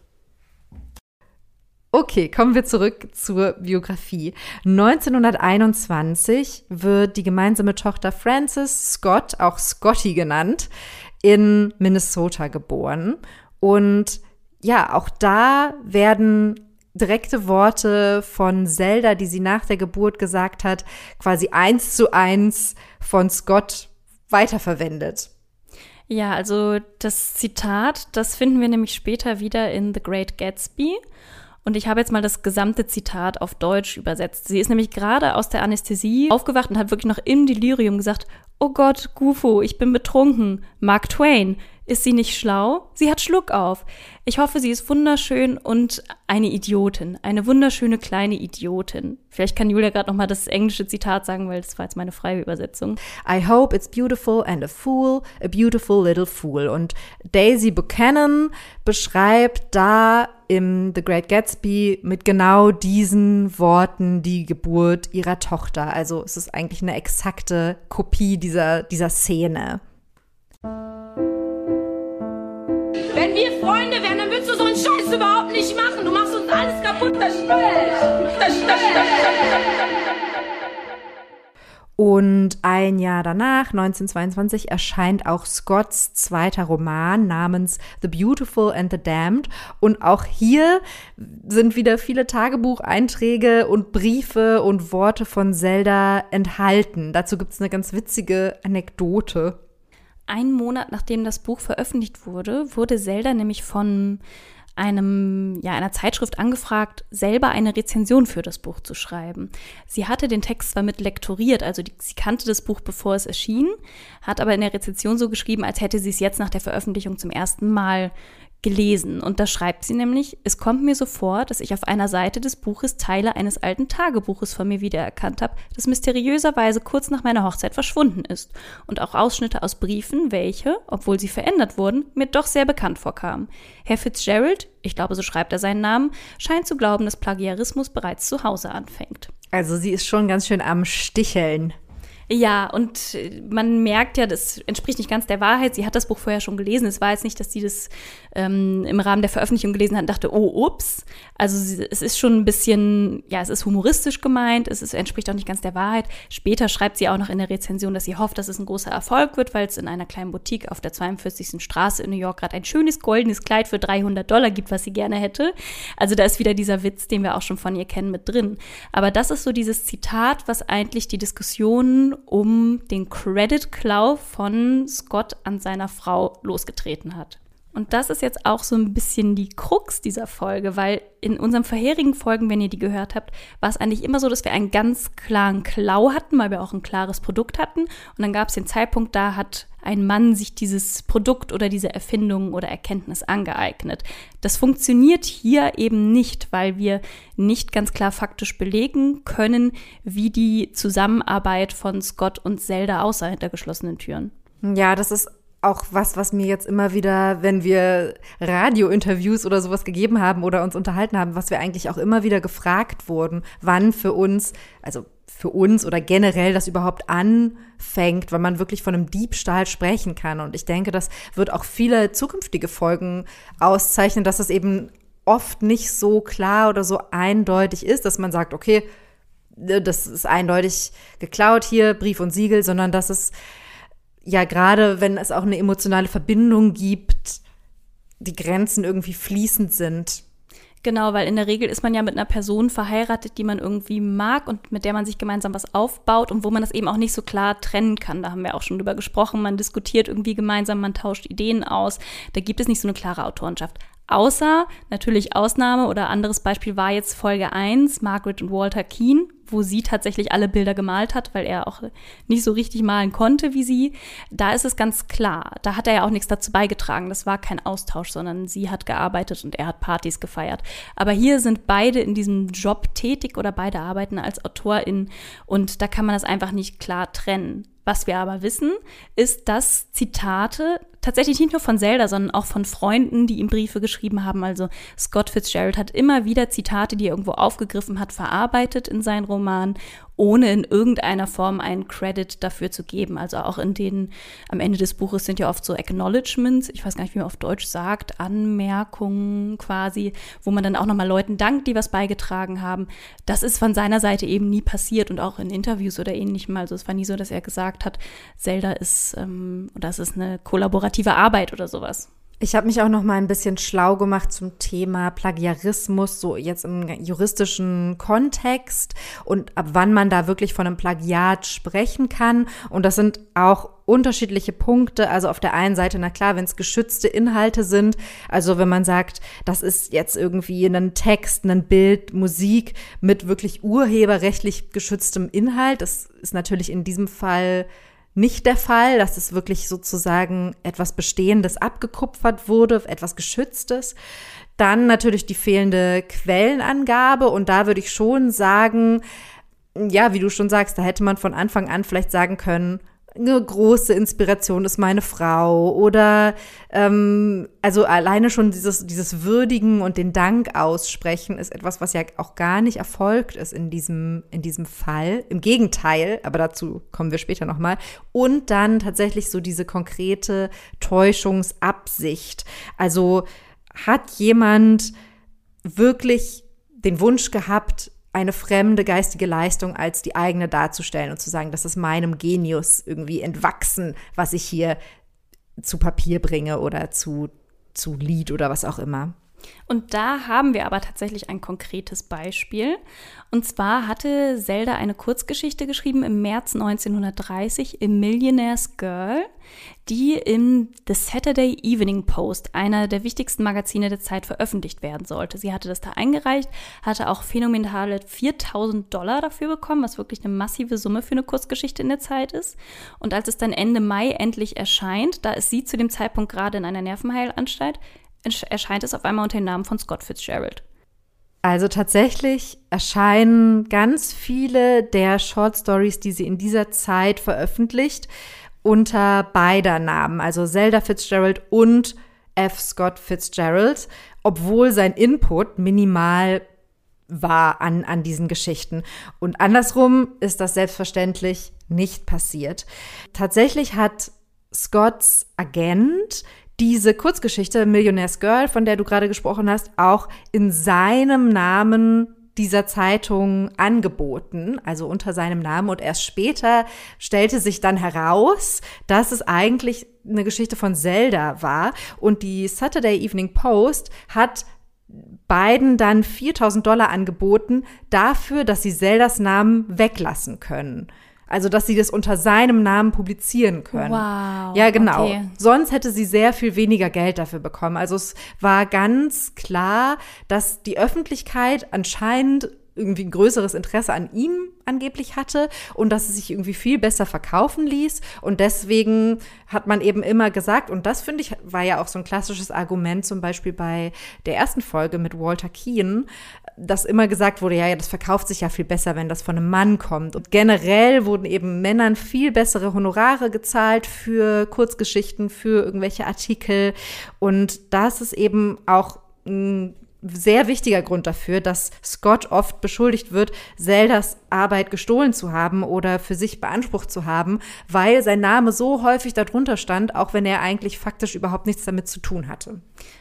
Okay, kommen wir zurück zur Biografie. neunzehnhunderteinundzwanzig wird die gemeinsame Tochter Frances Scott, auch Scotty genannt, in Minnesota geboren. Und ja, auch da werden direkte Worte von Zelda, die sie nach der Geburt gesagt hat, quasi eins zu eins von Scott weiterverwendet. Ja, also das Zitat, das finden wir nämlich später wieder in The Great Gatsby. Und ich habe jetzt mal das gesamte Zitat auf Deutsch übersetzt. Sie ist nämlich gerade aus der Anästhesie aufgewacht und hat wirklich noch im Delirium gesagt, oh Gott, Gufo, ich bin betrunken. Mark Twain. Ist sie nicht schlau? Sie hat Schluck auf. Ich hoffe, sie ist wunderschön und eine Idiotin. Eine wunderschöne kleine Idiotin. Vielleicht kann Julia gerade noch mal das englische Zitat sagen, weil das war jetzt meine freie Übersetzung. I hope it's beautiful and a fool, a beautiful little fool. Und Daisy Buchanan beschreibt da im The Great Gatsby mit genau diesen Worten die Geburt ihrer Tochter. Also es ist eigentlich eine exakte Kopie dieser, dieser Szene. Wenn wir Freunde wären, dann würdest du so einen Scheiß überhaupt nicht machen. Du machst uns alles kaputt, das stimmt. Das stimmt, das stimmt. Und ein Jahr danach, neunzehnhundertzweiundzwanzig, erscheint auch Scotts zweiter Roman namens The Beautiful and the Damned. Und auch hier sind wieder viele Tagebucheinträge und Briefe und Worte von Zelda enthalten. Dazu gibt es eine ganz witzige Anekdote. Einen Monat nachdem das Buch veröffentlicht wurde, wurde Zelda nämlich von einem, ja, einer Zeitschrift angefragt, selber eine Rezension für das Buch zu schreiben. Sie hatte den Text zwar mit lektoriert, also die, sie kannte das Buch, bevor es erschien, hat aber in der Rezension so geschrieben, als hätte sie es jetzt nach der Veröffentlichung zum ersten Mal gelesen. Und da schreibt sie nämlich, es kommt mir so vor, dass ich auf einer Seite des Buches Teile eines alten Tagebuches von mir wiedererkannt habe, das mysteriöserweise kurz nach meiner Hochzeit verschwunden ist. Und auch Ausschnitte aus Briefen, welche, obwohl sie verändert wurden, mir doch sehr bekannt vorkamen. Herr Fitzgerald, ich glaube, so schreibt er seinen Namen, scheint zu glauben, dass Plagiarismus bereits zu Hause anfängt. Also sie ist schon ganz schön am Sticheln. Ja, und man merkt ja, das entspricht nicht ganz der Wahrheit. Sie hat das Buch vorher schon gelesen. Es war jetzt nicht, dass sie das ähm, im Rahmen der Veröffentlichung gelesen hat und dachte, oh, ups. Also sie, es ist schon ein bisschen, ja, es ist humoristisch gemeint. Es ist, entspricht auch nicht ganz der Wahrheit. Später schreibt sie auch noch in der Rezension, dass sie hofft, dass es ein großer Erfolg wird, weil es in einer kleinen Boutique auf der zweiundvierzigsten Straße in New York gerade ein schönes goldenes Kleid für dreihundert Dollar gibt, was sie gerne hätte. Also da ist wieder dieser Witz, den wir auch schon von ihr kennen, mit drin. Aber das ist so dieses Zitat, was eigentlich die Diskussion um den Credit-Klau von Scott an seiner Frau losgetreten hat. Und das ist jetzt auch so ein bisschen die Krux dieser Folge, weil in unseren vorherigen Folgen, wenn ihr die gehört habt, war es eigentlich immer so, dass wir einen ganz klaren Klau hatten, weil wir auch ein klares Produkt hatten. Und dann gab es den Zeitpunkt, da hat ein Mann sich dieses Produkt oder diese Erfindung oder Erkenntnis angeeignet. Das funktioniert hier eben nicht, weil wir nicht ganz klar faktisch belegen können, wie die Zusammenarbeit von Scott und Zelda aussah hinter geschlossenen Türen. Ja, das ist auch was, was mir jetzt immer wieder, wenn wir Radiointerviews oder sowas gegeben haben oder uns unterhalten haben, was wir eigentlich auch immer wieder gefragt wurden, wann für uns, also für uns oder generell das überhaupt anfängt, wenn man wirklich von einem Diebstahl sprechen kann. Und ich denke, das wird auch viele zukünftige Folgen auszeichnen, dass es eben oft nicht so klar oder so eindeutig ist, dass man sagt, okay, das ist eindeutig geklaut hier, Brief und Siegel, sondern dass es ja, gerade wenn es auch eine emotionale Verbindung gibt, die Grenzen irgendwie fließend sind. Genau, weil in der Regel ist man ja mit einer Person verheiratet, die man irgendwie mag und mit der man sich gemeinsam was aufbaut und wo man das eben auch nicht so klar trennen kann. Da haben wir auch schon drüber gesprochen. Man diskutiert irgendwie gemeinsam, man tauscht Ideen aus. Da gibt es nicht so eine klare Autorenschaft. Außer, natürlich Ausnahme oder anderes Beispiel war jetzt Folge eins, Margaret und Walter Keane, wo sie tatsächlich alle Bilder gemalt hat, weil er auch nicht so richtig malen konnte wie sie. Da ist es ganz klar, da hat er ja auch nichts dazu beigetragen. Das war kein Austausch, sondern sie hat gearbeitet und er hat Partys gefeiert. Aber hier sind beide in diesem Job tätig oder beide arbeiten als AutorInnen und da kann man das einfach nicht klar trennen. Was wir aber wissen, ist, dass Zitate tatsächlich nicht nur von Zelda, sondern auch von Freunden, die ihm Briefe geschrieben haben. Also Scott Fitzgerald hat immer wieder Zitate, die er irgendwo aufgegriffen hat, verarbeitet in seinen Roman, ohne in irgendeiner Form einen Credit dafür zu geben. Also auch in den, am Ende des Buches sind ja oft so Acknowledgements, ich weiß gar nicht, wie man auf Deutsch sagt, Anmerkungen quasi, wo man dann auch nochmal Leuten dankt, die was beigetragen haben. Das ist von seiner Seite eben nie passiert und auch in Interviews oder ähnlichem. Also es war nie so, dass er gesagt hat, Zelda ist, ähm, oder es ist eine kollaborative Arbeit oder sowas. Ich habe mich auch noch mal ein bisschen schlau gemacht zum Thema Plagiarismus, so jetzt im juristischen Kontext und ab wann man da wirklich von einem Plagiat sprechen kann. Und das sind auch unterschiedliche Punkte. Also auf der einen Seite, na klar, wenn es geschützte Inhalte sind, also wenn man sagt, das ist jetzt irgendwie ein Text, ein Bild, Musik mit wirklich urheberrechtlich geschütztem Inhalt, das ist natürlich in diesem Fall nicht der Fall, dass es wirklich sozusagen etwas Bestehendes abgekupfert wurde, etwas Geschütztes. Dann natürlich die fehlende Quellenangabe und da würde ich schon sagen, ja, wie du schon sagst, da hätte man von Anfang an vielleicht sagen können, eine große Inspiration ist meine Frau oder ähm, also alleine schon dieses, dieses Würdigen und den Dank aussprechen ist etwas, was ja auch gar nicht erfolgt ist in diesem, in diesem Fall. Im Gegenteil, aber dazu kommen wir später nochmal. Und dann tatsächlich so diese konkrete Täuschungsabsicht. Also hat jemand wirklich den Wunsch gehabt, eine fremde geistige Leistung als die eigene darzustellen und zu sagen, das ist meinem Genius irgendwie entwachsen, was ich hier zu Papier bringe oder zu, zu Lied oder was auch immer. Und da haben wir aber tatsächlich ein konkretes Beispiel. Und zwar hatte Zelda eine Kurzgeschichte geschrieben im März neunzehnhundertdreißig, A Millionaire's Girl, die im The Saturday Evening Post, einer der wichtigsten Magazine der Zeit, veröffentlicht werden sollte. Sie hatte das da eingereicht, hatte auch phänomenale viertausend Dollar dafür bekommen, was wirklich eine massive Summe für eine Kurzgeschichte in der Zeit ist. Und als es dann Ende Mai endlich erscheint, da ist sie zu dem Zeitpunkt gerade in einer Nervenheilanstalt, erscheint es auf einmal unter dem Namen von Scott Fitzgerald. Also tatsächlich erscheinen ganz viele der Short Stories, die sie in dieser Zeit veröffentlicht, unter beider Namen, also Zelda Fitzgerald und F. Scott Fitzgerald, obwohl sein Input minimal war an, an diesen Geschichten. Und andersrum ist das selbstverständlich nicht passiert. Tatsächlich hat Scotts Agent diese Kurzgeschichte Millionaire's Girl, von der du gerade gesprochen hast, auch in seinem Namen dieser Zeitung angeboten, also unter seinem Namen. Und erst später stellte sich dann heraus, dass es eigentlich eine Geschichte von Zelda war. Und die Saturday Evening Post hat beiden dann viertausend Dollar angeboten dafür, dass sie Zeldas Namen weglassen können. Also, dass sie das unter seinem Namen publizieren können. Wow. Ja, genau. Okay. Sonst hätte sie sehr viel weniger Geld dafür bekommen. Also, es war ganz klar, dass die Öffentlichkeit anscheinend irgendwie ein größeres Interesse an ihm angeblich hatte und dass es sich irgendwie viel besser verkaufen ließ. Und deswegen hat man eben immer gesagt, und das finde ich, war ja auch so ein klassisches Argument, zum Beispiel bei der ersten Folge mit Walter Keane, dass immer gesagt wurde, ja, ja, das verkauft sich ja viel besser, wenn das von einem Mann kommt. Und generell wurden eben Männern viel bessere Honorare gezahlt für Kurzgeschichten, für irgendwelche Artikel. Und das ist eben auch ein sehr wichtiger Grund dafür, dass Scott oft beschuldigt wird, Zeldas Arbeit gestohlen zu haben oder für sich beansprucht zu haben, weil sein Name so häufig darunter stand, auch wenn er eigentlich faktisch überhaupt nichts damit zu tun hatte.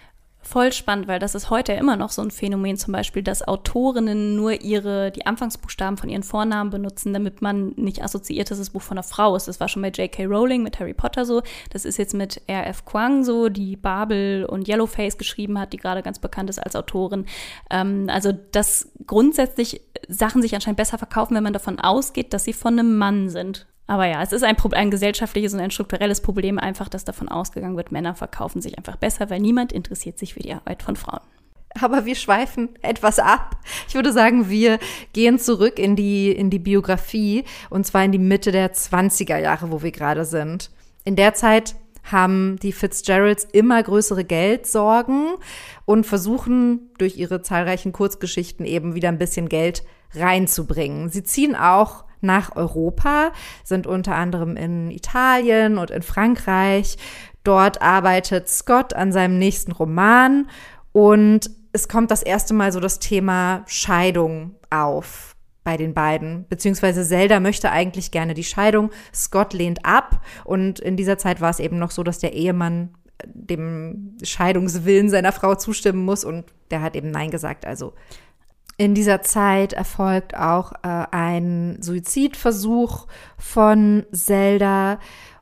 Voll spannend, weil das ist heute ja immer noch so ein Phänomen, zum Beispiel, dass Autorinnen nur ihre, die Anfangsbuchstaben von ihren Vornamen benutzen, damit man nicht assoziiert, dass das Buch von einer Frau ist. Das war schon bei J K Rowling mit Harry Potter so. Das ist jetzt mit R F Kuang so, die Babel und Yellowface geschrieben hat, die gerade ganz bekannt ist als Autorin. Ähm, also, dass grundsätzlich Sachen sich anscheinend besser verkaufen, wenn man davon ausgeht, dass sie von einem Mann sind. Aber ja, es ist ein, ein gesellschaftliches und ein strukturelles Problem einfach, dass davon ausgegangen wird, Männer verkaufen sich einfach besser, weil niemand interessiert sich für die Arbeit von Frauen. Aber wir schweifen etwas ab. Ich würde sagen, wir gehen zurück in die, in die Biografie, und zwar in die Mitte der zwanziger Jahre, wo wir gerade sind. In der Zeit haben die Fitzgeralds immer größere Geldsorgen und versuchen durch ihre zahlreichen Kurzgeschichten eben wieder ein bisschen Geld reinzubringen. Sie ziehen auch nach Europa, sind unter anderem in Italien und in Frankreich. Dort arbeitet Scott an seinem nächsten Roman und es kommt das erste Mal so das Thema Scheidung auf bei den beiden. Beziehungsweise Zelda möchte eigentlich gerne die Scheidung, Scott lehnt ab und in dieser Zeit war es eben noch so, dass der Ehemann dem Scheidungswillen seiner Frau zustimmen muss und der hat eben Nein gesagt, also in dieser Zeit erfolgt auch äh, ein Suizidversuch von Zelda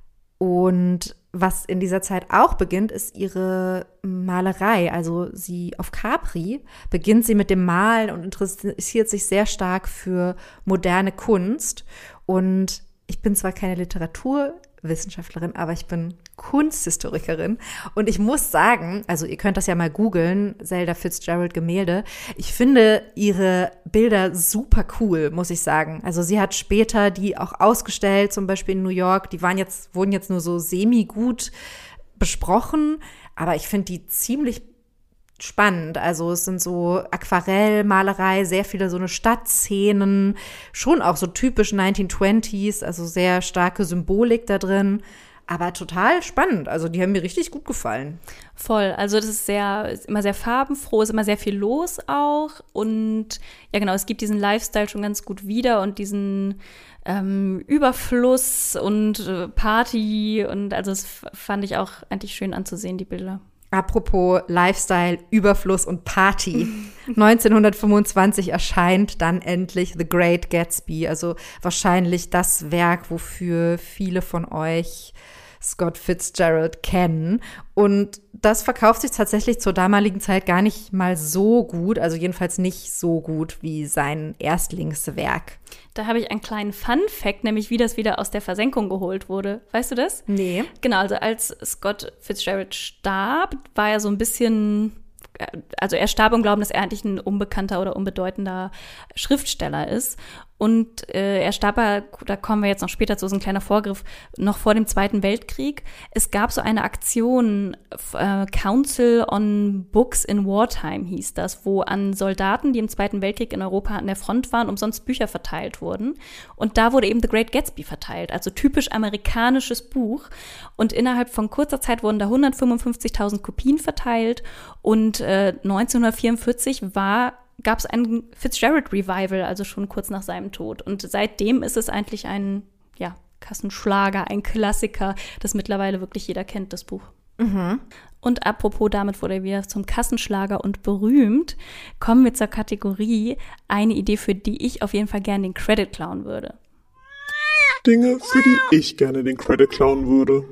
und was in dieser Zeit auch beginnt, ist ihre Malerei. Also sie auf Capri beginnt sie mit dem Malen und interessiert sich sehr stark für moderne Kunst. Und ich bin zwar keine Literaturwissenschaftlerin, aber ich bin Kunsthistorikerin. Und ich muss sagen, also ihr könnt das ja mal googeln, Zelda Fitzgerald Gemälde. Ich finde ihre Bilder super cool, muss ich sagen. Also sie hat später die auch ausgestellt, zum Beispiel in New York. Die waren jetzt, wurden jetzt nur so semi-gut besprochen, aber ich finde die ziemlich spannend. Also es sind so Aquarellmalerei, sehr viele so eine Stadtszenen, schon auch so typisch nineteen twenties, also sehr starke Symbolik da drin. Aber total spannend. Also die haben mir richtig gut gefallen. Voll. Also das ist sehr, ist immer sehr farbenfroh, ist immer sehr viel los auch. Und ja genau, es gibt diesen Lifestyle schon ganz gut wieder und diesen ähm, Überfluss und äh, Party. Und also das fand ich auch eigentlich schön anzusehen, die Bilder. Apropos Lifestyle, Überfluss und Party. neunzehnhundertfünfundzwanzig erscheint dann endlich The Great Gatsby. Also wahrscheinlich das Werk, wofür viele von euch Scott Fitzgerald kennen. Und das verkauft sich tatsächlich zur damaligen Zeit gar nicht mal so gut, also jedenfalls nicht so gut wie sein Erstlingswerk. Da habe ich einen kleinen Fun-Fact, nämlich wie das wieder aus der Versenkung geholt wurde. Weißt du das? Nee. Genau, also als Scott Fitzgerald starb, war er so ein bisschen, also er starb im Glauben, dass er eigentlich ein unbekannter oder unbedeutender Schriftsteller ist. Und äh, er starb, da kommen wir jetzt noch später zu, so ein kleiner Vorgriff, noch vor dem Zweiten Weltkrieg. Es gab so eine Aktion, äh, Council on Books in Wartime hieß das, wo an Soldaten, die im Zweiten Weltkrieg in Europa an der Front waren, umsonst Bücher verteilt wurden. Und da wurde eben The Great Gatsby verteilt, also typisch amerikanisches Buch. Und innerhalb von kurzer Zeit wurden da hundertfünfundfünfzigtausend Kopien verteilt. Und äh, neunzehnhundertvierundvierzig war gab es ein Fitzgerald-Revival, also schon kurz nach seinem Tod. Und seitdem ist es eigentlich ein, ja, Kassenschlager, ein Klassiker, das mittlerweile wirklich jeder kennt, das Buch. Mhm. Und apropos, damit wurde er wieder zum Kassenschlager und berühmt, kommen wir zur Kategorie eine Idee, für die ich auf jeden Fall gerne den Credit klauen würde. Dinge, für die ich gerne den Credit klauen würde.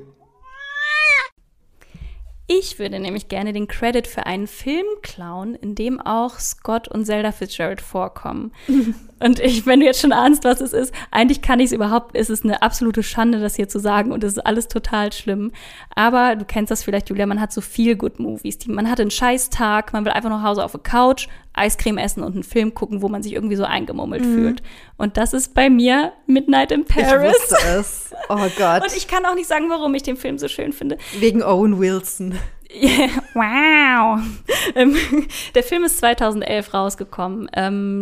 Ich würde nämlich gerne den Credit für einen Film klauen, in dem auch Scott und Zelda Fitzgerald vorkommen. Und ich, wenn du jetzt schon ahnst, was es ist, eigentlich kann ich es überhaupt, es ist eine absolute Schande, das hier zu sagen und es ist alles total schlimm. Aber du kennst das vielleicht, Julia, man hat so Feel-Good-Movies. Man hat einen scheiß Tag, man will einfach nach Hause auf der Couch, Eiscreme essen und einen Film gucken, wo man sich irgendwie so eingemummelt mhm. fühlt. Und das ist bei mir Midnight in Paris. Ich wusste es. Oh Gott. Und ich kann auch nicht sagen, warum ich den Film so schön finde. Wegen Owen Wilson. Yeah, wow. ähm, der Film ist zweitausendelf rausgekommen. Ähm,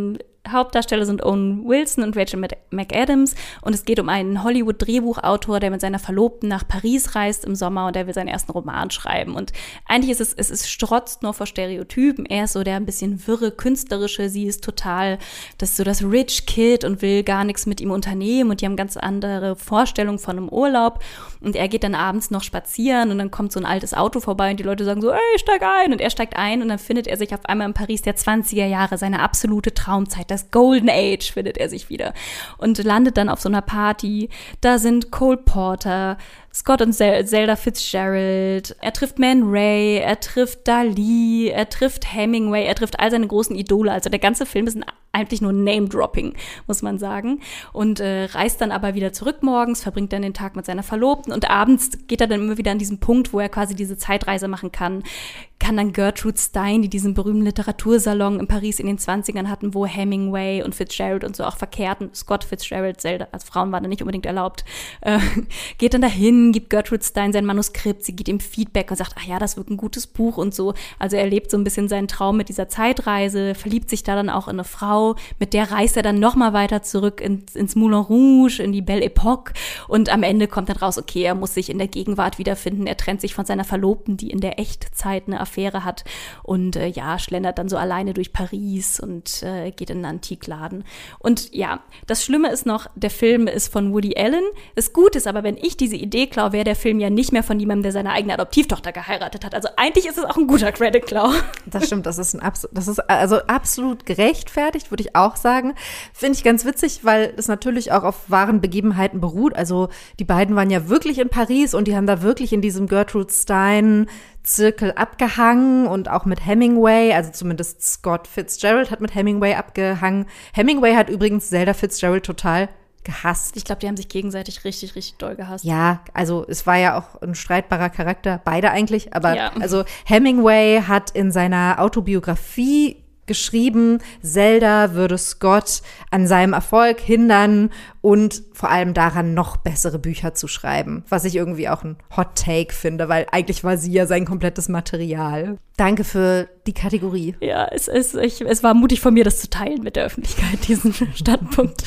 Hauptdarsteller sind Owen Wilson und Rachel McAdams und es geht um einen Hollywood-Drehbuchautor, der mit seiner Verlobten nach Paris reist im Sommer und der will seinen ersten Roman schreiben. Und eigentlich ist es, es ist strotzt nur vor Stereotypen. Er ist so der ein bisschen wirre, künstlerische, sie ist total, das ist so das Rich Kid und will gar nichts mit ihm unternehmen und die haben ganz andere Vorstellungen von einem Urlaub. Und er geht dann abends noch spazieren und dann kommt so ein altes Auto vorbei und die Leute sagen so, ey, steig ein. Und er steigt ein und dann findet er sich auf einmal in Paris der zwanziger Jahre, seine absolute Traumzeit, das Golden Age findet er sich wieder. Und landet dann auf so einer Party. Da sind Cole Porter, Scott und Zelda Fitzgerald, er trifft Man Ray, er trifft Dali, er trifft Hemingway, er trifft all seine großen Idole. Also der ganze Film ist eigentlich nur Name-Dropping, muss man sagen. Und äh, reist dann aber wieder zurück morgens, verbringt dann den Tag mit seiner Verlobten und abends geht er dann immer wieder an diesen Punkt, wo er quasi diese Zeitreise machen kann. Kann dann Gertrude Stein, die diesen berühmten Literatursalon in Paris in den zwanzigern hatten, wo Hemingway und Fitzgerald und so auch verkehrten, Scott Fitzgerald, Zelda, als Frauen waren da nicht unbedingt erlaubt, äh, geht dann dahin, gibt Gertrude Stein sein Manuskript, sie gibt ihm Feedback und sagt, ach ja, das wird ein gutes Buch und so. Also er lebt so ein bisschen seinen Traum mit dieser Zeitreise, verliebt sich da dann auch in eine Frau, mit der reist er dann nochmal weiter zurück ins, ins Moulin Rouge, in die Belle Époque und am Ende kommt dann raus, okay, er muss sich in der Gegenwart wiederfinden, er trennt sich von seiner Verlobten, die in der Echtzeit eine Affäre hat und äh, ja, schlendert dann so alleine durch Paris und äh, geht in einen Antikladen. Und ja, das Schlimme ist noch, der Film ist von Woody Allen. Das Gute ist aber, wenn ich diese Idee klaue, wäre der Film ja nicht mehr von jemandem, der seine eigene Adoptivtochter geheiratet hat. Also eigentlich ist es auch ein guter Credit-Klau. Das stimmt, das ist, ein Abs- das ist also absolut gerechtfertigt, würde ich auch sagen. Finde ich ganz witzig, weil es natürlich auch auf wahren Begebenheiten beruht. Also die beiden waren ja wirklich in Paris und die haben da wirklich in diesem Gertrude Stein Zirkel abgehangen und auch mit Hemingway, also zumindest Scott Fitzgerald hat mit Hemingway abgehangen. Hemingway hat übrigens Zelda Fitzgerald total gehasst. Ich glaube, die haben sich gegenseitig richtig, richtig doll gehasst. Ja, also es war ja auch ein streitbarer Charakter, beide eigentlich, aber ja. Also Hemingway hat in seiner Autobiografie geschrieben, Zelda würde Scott an seinem Erfolg hindern und vor allem daran, noch bessere Bücher zu schreiben. Was ich irgendwie auch ein Hot Take finde, weil eigentlich war sie ja sein komplettes Material. Danke für die Kategorie. Ja, es, es, ich, es war mutig von mir, das zu teilen mit der Öffentlichkeit, diesen Standpunkt.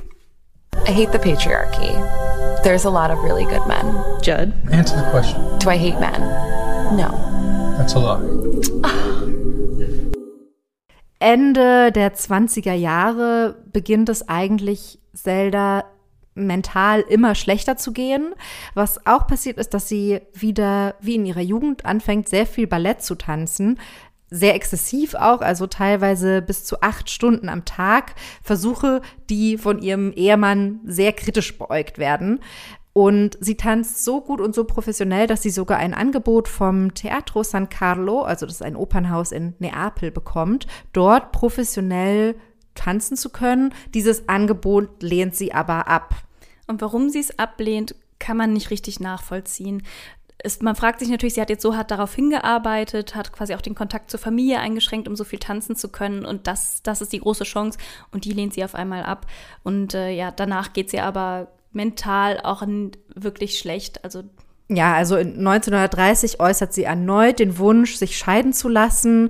I hate the patriarchy. There's a lot of really good men. Judd. Answer the question. Do I hate men? No. That's a lie. Ende der zwanziger Jahre beginnt es eigentlich Zelda mental immer schlechter zu gehen. Was auch passiert ist, dass sie wieder, wie in ihrer Jugend, anfängt, sehr viel Ballett zu tanzen. Sehr exzessiv auch, also teilweise bis zu acht Stunden am Tag. Versuche, die von ihrem Ehemann sehr kritisch beäugt werden. Und sie tanzt so gut und so professionell, dass sie sogar ein Angebot vom Teatro San Carlo, also das ist ein Opernhaus in Neapel, bekommt, dort professionell tanzen zu können. Dieses Angebot lehnt sie aber ab. Und warum sie es ablehnt, kann man nicht richtig nachvollziehen. Ist, man fragt sich natürlich, sie hat jetzt so hart darauf hingearbeitet, hat quasi auch den Kontakt zur Familie eingeschränkt, um so viel tanzen zu können. Und das, das ist die große Chance. Und die lehnt sie auf einmal ab. Und äh, ja, danach geht sie aber mental auch wirklich schlecht. Also ja, also neunzehnhundertdreißig äußert sie erneut den Wunsch, sich scheiden zu lassen.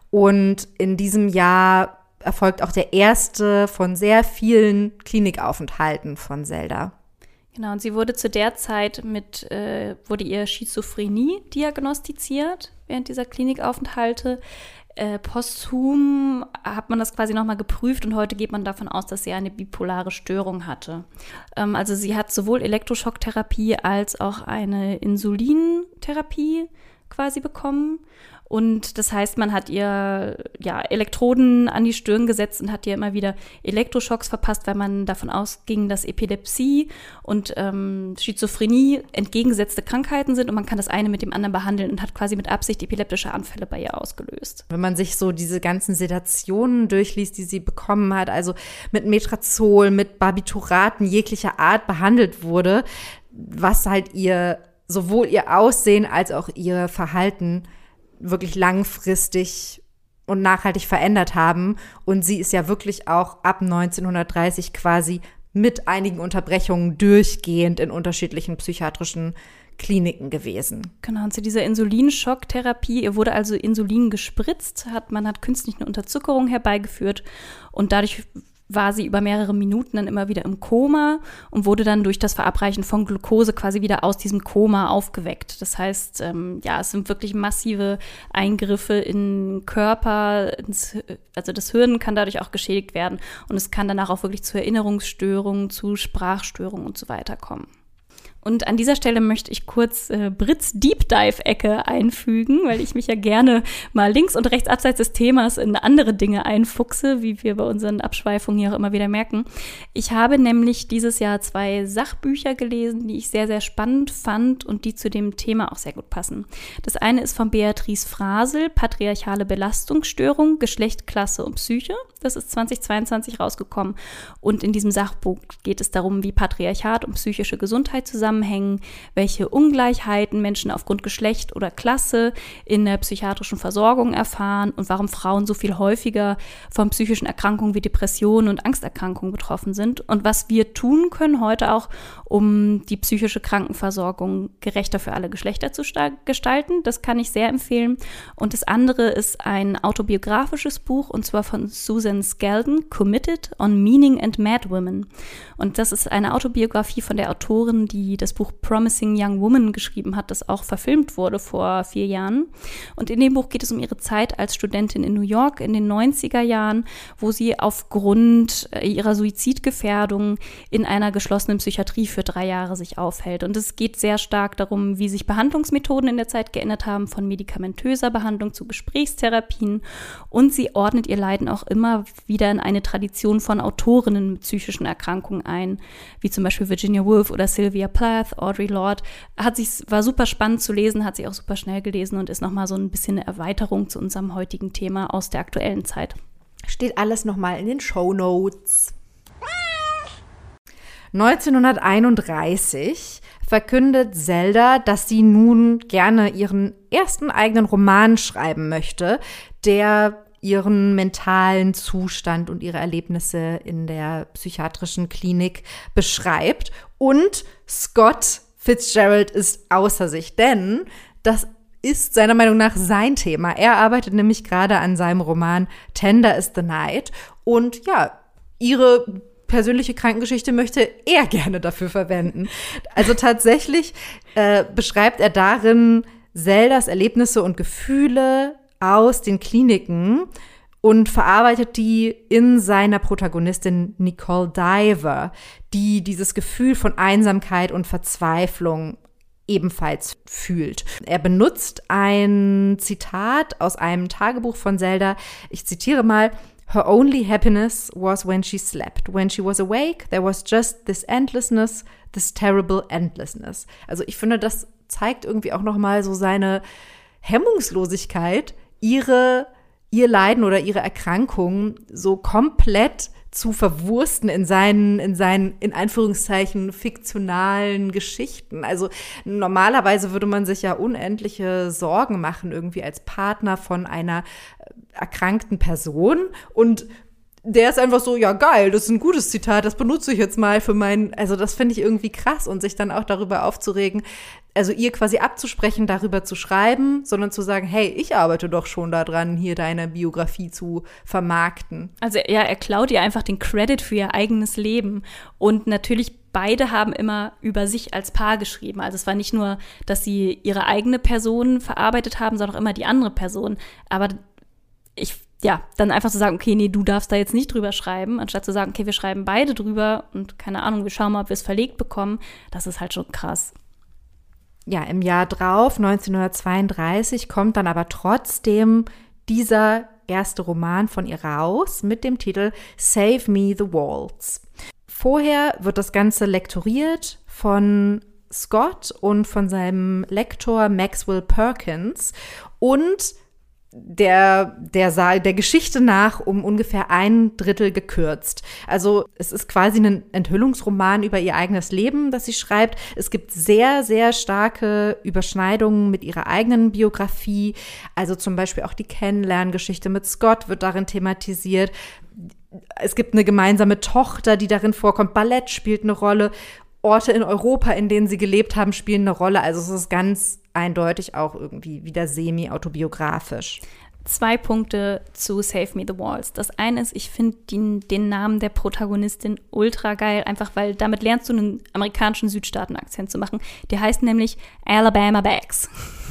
Und in diesem Jahr erfolgt auch der erste von sehr vielen Klinikaufenthalten von Zelda. Genau, und sie wurde zu der Zeit mit, äh, wurde ihr Schizophrenie diagnostiziert während dieser Klinikaufenthalte. Äh, posthum hat man das quasi nochmal geprüft und heute geht man davon aus, dass sie eine bipolare Störung hatte. Ähm, also sie hat sowohl Elektroschocktherapie als auch eine Insulintherapie quasi bekommen. Und das heißt, man hat ihr ja Elektroden an die Stirn gesetzt und hat ihr immer wieder Elektroschocks verpasst, weil man davon ausging, dass Epilepsie und ähm, Schizophrenie entgegengesetzte Krankheiten sind und man kann das eine mit dem anderen behandeln und hat quasi mit Absicht epileptische Anfälle bei ihr ausgelöst. Wenn man sich so diese ganzen Sedationen durchliest, die sie bekommen hat, also mit Metrazol, mit Barbituraten jeglicher Art behandelt wurde, was halt ihr sowohl ihr Aussehen als auch ihr Verhalten wirklich langfristig und nachhaltig verändert haben. Und sie ist ja wirklich auch ab neunzehnhundertdreißig quasi mit einigen Unterbrechungen durchgehend in unterschiedlichen psychiatrischen Kliniken gewesen. Genau, und zu dieser Insulinschocktherapie, ihr wurde also Insulin gespritzt, hat, man hat künstliche Unterzuckerung herbeigeführt und dadurch war sie über mehrere Minuten dann immer wieder im Koma und wurde dann durch das Verabreichen von Glucose quasi wieder aus diesem Koma aufgeweckt. Das heißt, ähm, ja, es sind wirklich massive Eingriffe in den Körper, ins, also das Hirn kann dadurch auch geschädigt werden und es kann danach auch wirklich zu Erinnerungsstörungen, zu Sprachstörungen und so weiter kommen. Und an dieser Stelle möchte ich kurz äh, Brits Deep Dive-Ecke einfügen, weil ich mich ja gerne mal links und rechts abseits des Themas in andere Dinge einfuchse, wie wir bei unseren Abschweifungen hier auch immer wieder merken. Ich habe nämlich dieses Jahr zwei Sachbücher gelesen, die ich sehr, sehr spannend fand und die zu dem Thema auch sehr gut passen. Das eine ist von Beatrice Frasel, Patriarchale Belastungsstörung, Geschlecht, Klasse und Psyche. Das ist zweitausendzweiundzwanzig rausgekommen. Und in diesem Sachbuch geht es darum, wie Patriarchat und psychische Gesundheit zusammenhängen, welche Ungleichheiten Menschen aufgrund Geschlecht oder Klasse in der psychiatrischen Versorgung erfahren und warum Frauen so viel häufiger von psychischen Erkrankungen wie Depressionen und Angsterkrankungen betroffen sind und was wir tun können heute auch, um die psychische Krankenversorgung gerechter für alle Geschlechter zu gestalten. Das kann ich sehr empfehlen. Und das andere ist ein autobiografisches Buch, und zwar von Susan Skeldon, Committed on Meaning and Mad Women. Und das ist eine Autobiografie von der Autorin, die das Buch Promising Young Woman geschrieben hat, das auch verfilmt wurde vor vier Jahren. Und in dem Buch geht es um ihre Zeit als Studentin in New York in den neunziger Jahren, wo sie aufgrund ihrer Suizidgefährdung in einer geschlossenen Psychiatrie für drei Jahre sich aufhält. Und es geht sehr stark darum, wie sich Behandlungsmethoden in der Zeit geändert haben, von medikamentöser Behandlung zu Gesprächstherapien. Und sie ordnet ihr Leiden auch immer wieder in eine Tradition von Autorinnen mit psychischen Erkrankungen ein, wie zum Beispiel Virginia Woolf oder Sylvia Plath, Audre Lorde. Hat sich, war super spannend zu lesen, hat sich auch super schnell gelesen und ist nochmal so ein bisschen eine Erweiterung zu unserem heutigen Thema aus der aktuellen Zeit. Steht alles nochmal in den Shownotes. neunzehnhunderteinunddreißig verkündet Zelda, dass sie nun gerne ihren ersten eigenen Roman schreiben möchte, der ihren mentalen Zustand und ihre Erlebnisse in der psychiatrischen Klinik beschreibt. Und Scott Fitzgerald ist außer sich, denn das ist seiner Meinung nach sein Thema. Er arbeitet nämlich gerade an seinem Roman Tender is the Night und ja, ihre persönliche Krankengeschichte möchte er gerne dafür verwenden. Also tatsächlich äh, beschreibt er darin Zeldas Erlebnisse und Gefühle aus den Kliniken und verarbeitet die in seiner Protagonistin Nicole Diver, die dieses Gefühl von Einsamkeit und Verzweiflung ebenfalls fühlt. Er benutzt ein Zitat aus einem Tagebuch von Zelda. Ich zitiere mal: Her only happiness was when she slept. When she was awake, there was just this endlessness, this terrible endlessness. Also ich finde, das zeigt irgendwie auch noch mal so seine Hemmungslosigkeit, ihre, ihr Leiden oder ihre Erkrankung so komplett zu verwursten in seinen, in seinen, in Anführungszeichen, fiktionalen Geschichten. Also normalerweise würde man sich ja unendliche Sorgen machen, irgendwie als Partner von einer erkrankten Person, und der ist einfach so, ja geil, das ist ein gutes Zitat, das benutze ich jetzt mal für meinen, also das finde ich irgendwie krass, und sich dann auch darüber aufzuregen, also ihr quasi abzusprechen, darüber zu schreiben, sondern zu sagen, hey, ich arbeite doch schon daran, hier deine Biografie zu vermarkten. Also ja, er klaut ihr einfach den Credit für ihr eigenes Leben, und natürlich beide haben immer über sich als Paar geschrieben. Also es war nicht nur, dass sie ihre eigene Person verarbeitet haben, sondern auch immer die andere Person, aber ich ja, dann einfach zu sagen, okay, nee, du darfst da jetzt nicht drüber schreiben, anstatt zu sagen, okay, wir schreiben beide drüber und keine Ahnung, wir schauen mal, ob wir es verlegt bekommen, das ist halt schon krass. Ja, im Jahr drauf, neunzehnhundertzweiunddreißig, kommt dann aber trotzdem dieser erste Roman von ihr raus mit dem Titel Save Me the Waltz. Vorher wird das Ganze lektoriert von Scott und von seinem Lektor Maxwell Perkins und der, der, der Geschichte nach um ungefähr ein Drittel gekürzt. Also es ist quasi ein Enthüllungsroman über ihr eigenes Leben, das sie schreibt. Es gibt sehr, sehr starke Überschneidungen mit ihrer eigenen Biografie. Also zum Beispiel auch die Kennenlerngeschichte mit Scott wird darin thematisiert. es gibt eine gemeinsame Tochter, die darin vorkommt. Ballett spielt eine Rolle. Orte in Europa, in denen sie gelebt haben, spielen eine Rolle. Also es ist ganz eindeutig auch irgendwie wieder semi-autobiografisch. Zwei Punkte zu Save Me the Walls. Das eine ist, ich finde den, den Namen der Protagonistin ultra geil, einfach weil damit lernst du einen amerikanischen Südstaaten-Akzent zu machen. Der heißt nämlich Alabama Bags.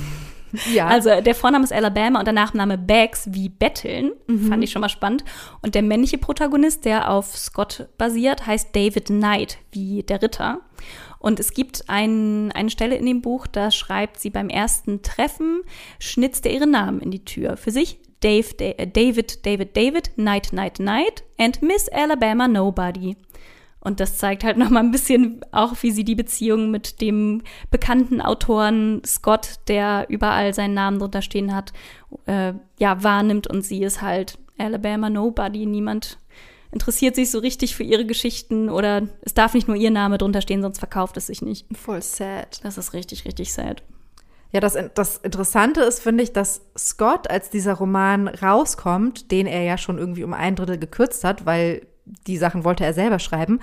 Ja. Also der Vorname ist Alabama und der Nachname Bags wie Betteln. Mhm. Fand ich schon mal spannend. Und der männliche Protagonist, der auf Scott basiert, heißt David Knight, wie der Ritter. Und es gibt ein, eine Stelle in dem Buch, da schreibt sie beim ersten Treffen, schnitzt er ihren Namen in die Tür. Für sich Dave, David, David, David, Knight, Knight, Knight and Miss Alabama Nobody. Und das zeigt halt noch mal ein bisschen auch, wie sie die Beziehung mit dem bekannten Autoren Scott, der überall seinen Namen drunter stehen hat, äh, ja, wahrnimmt. Und sie ist halt Alabama Nobody. Niemand interessiert sich so richtig für ihre Geschichten oder es darf nicht nur ihr Name drunter stehen, sonst verkauft es sich nicht. Voll sad. Das ist richtig, richtig sad. Ja, das, das Interessante ist, finde ich, dass Scott, als dieser Roman rauskommt, den er ja schon irgendwie um ein Drittel gekürzt hat, weil die Sachen wollte er selber schreiben,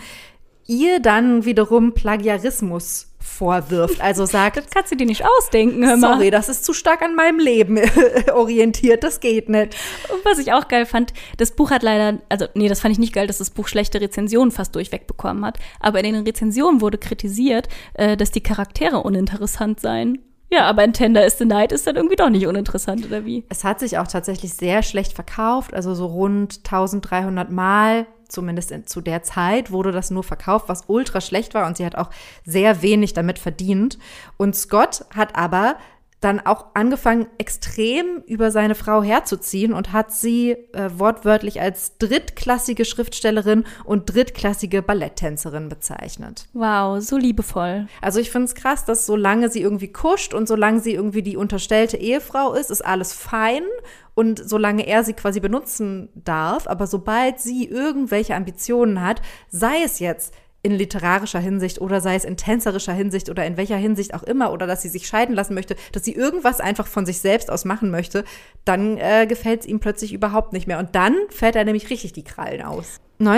ihr dann wiederum Plagiarismus vorwirft. Also sagt, das kannst du dir nicht ausdenken, hör mal. Sorry, das ist zu stark an meinem Leben orientiert, das geht nicht. Und was ich auch geil fand, das Buch hat leider, also nee, das fand ich nicht geil, dass das Buch schlechte Rezensionen fast durchweg bekommen hat, aber in den Rezensionen wurde kritisiert, äh, dass die Charaktere uninteressant seien. Ja, aber in Tender is the Night ist dann irgendwie doch nicht uninteressant, oder wie? Es hat sich auch tatsächlich sehr schlecht verkauft, also so rund eintausenddreihundert Mal, zumindest in, zu der Zeit, wurde das nur verkauft, was ultra schlecht war und sie hat auch sehr wenig damit verdient. Und Scott hat aber dann auch angefangen, extrem über seine Frau herzuziehen und hat sie äh, wortwörtlich als drittklassige Schriftstellerin und drittklassige Balletttänzerin bezeichnet. Wow, so liebevoll. Also ich finde es krass, dass solange sie irgendwie kuscht und solange sie irgendwie die unterstellte Ehefrau ist, ist alles fein und solange er sie quasi benutzen darf. Aber sobald sie irgendwelche Ambitionen hat, sei es jetzt in literarischer Hinsicht oder sei es in tänzerischer Hinsicht oder in welcher Hinsicht auch immer oder dass sie sich scheiden lassen möchte, dass sie irgendwas einfach von sich selbst aus machen möchte, dann äh, gefällt es ihm plötzlich überhaupt nicht mehr. Und dann fällt er nämlich richtig die Krallen aus.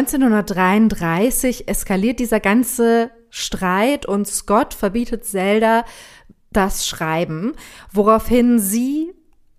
neunzehnhundertdreiunddreißig eskaliert dieser ganze Streit und Scott verbietet Zelda das Schreiben, woraufhin sie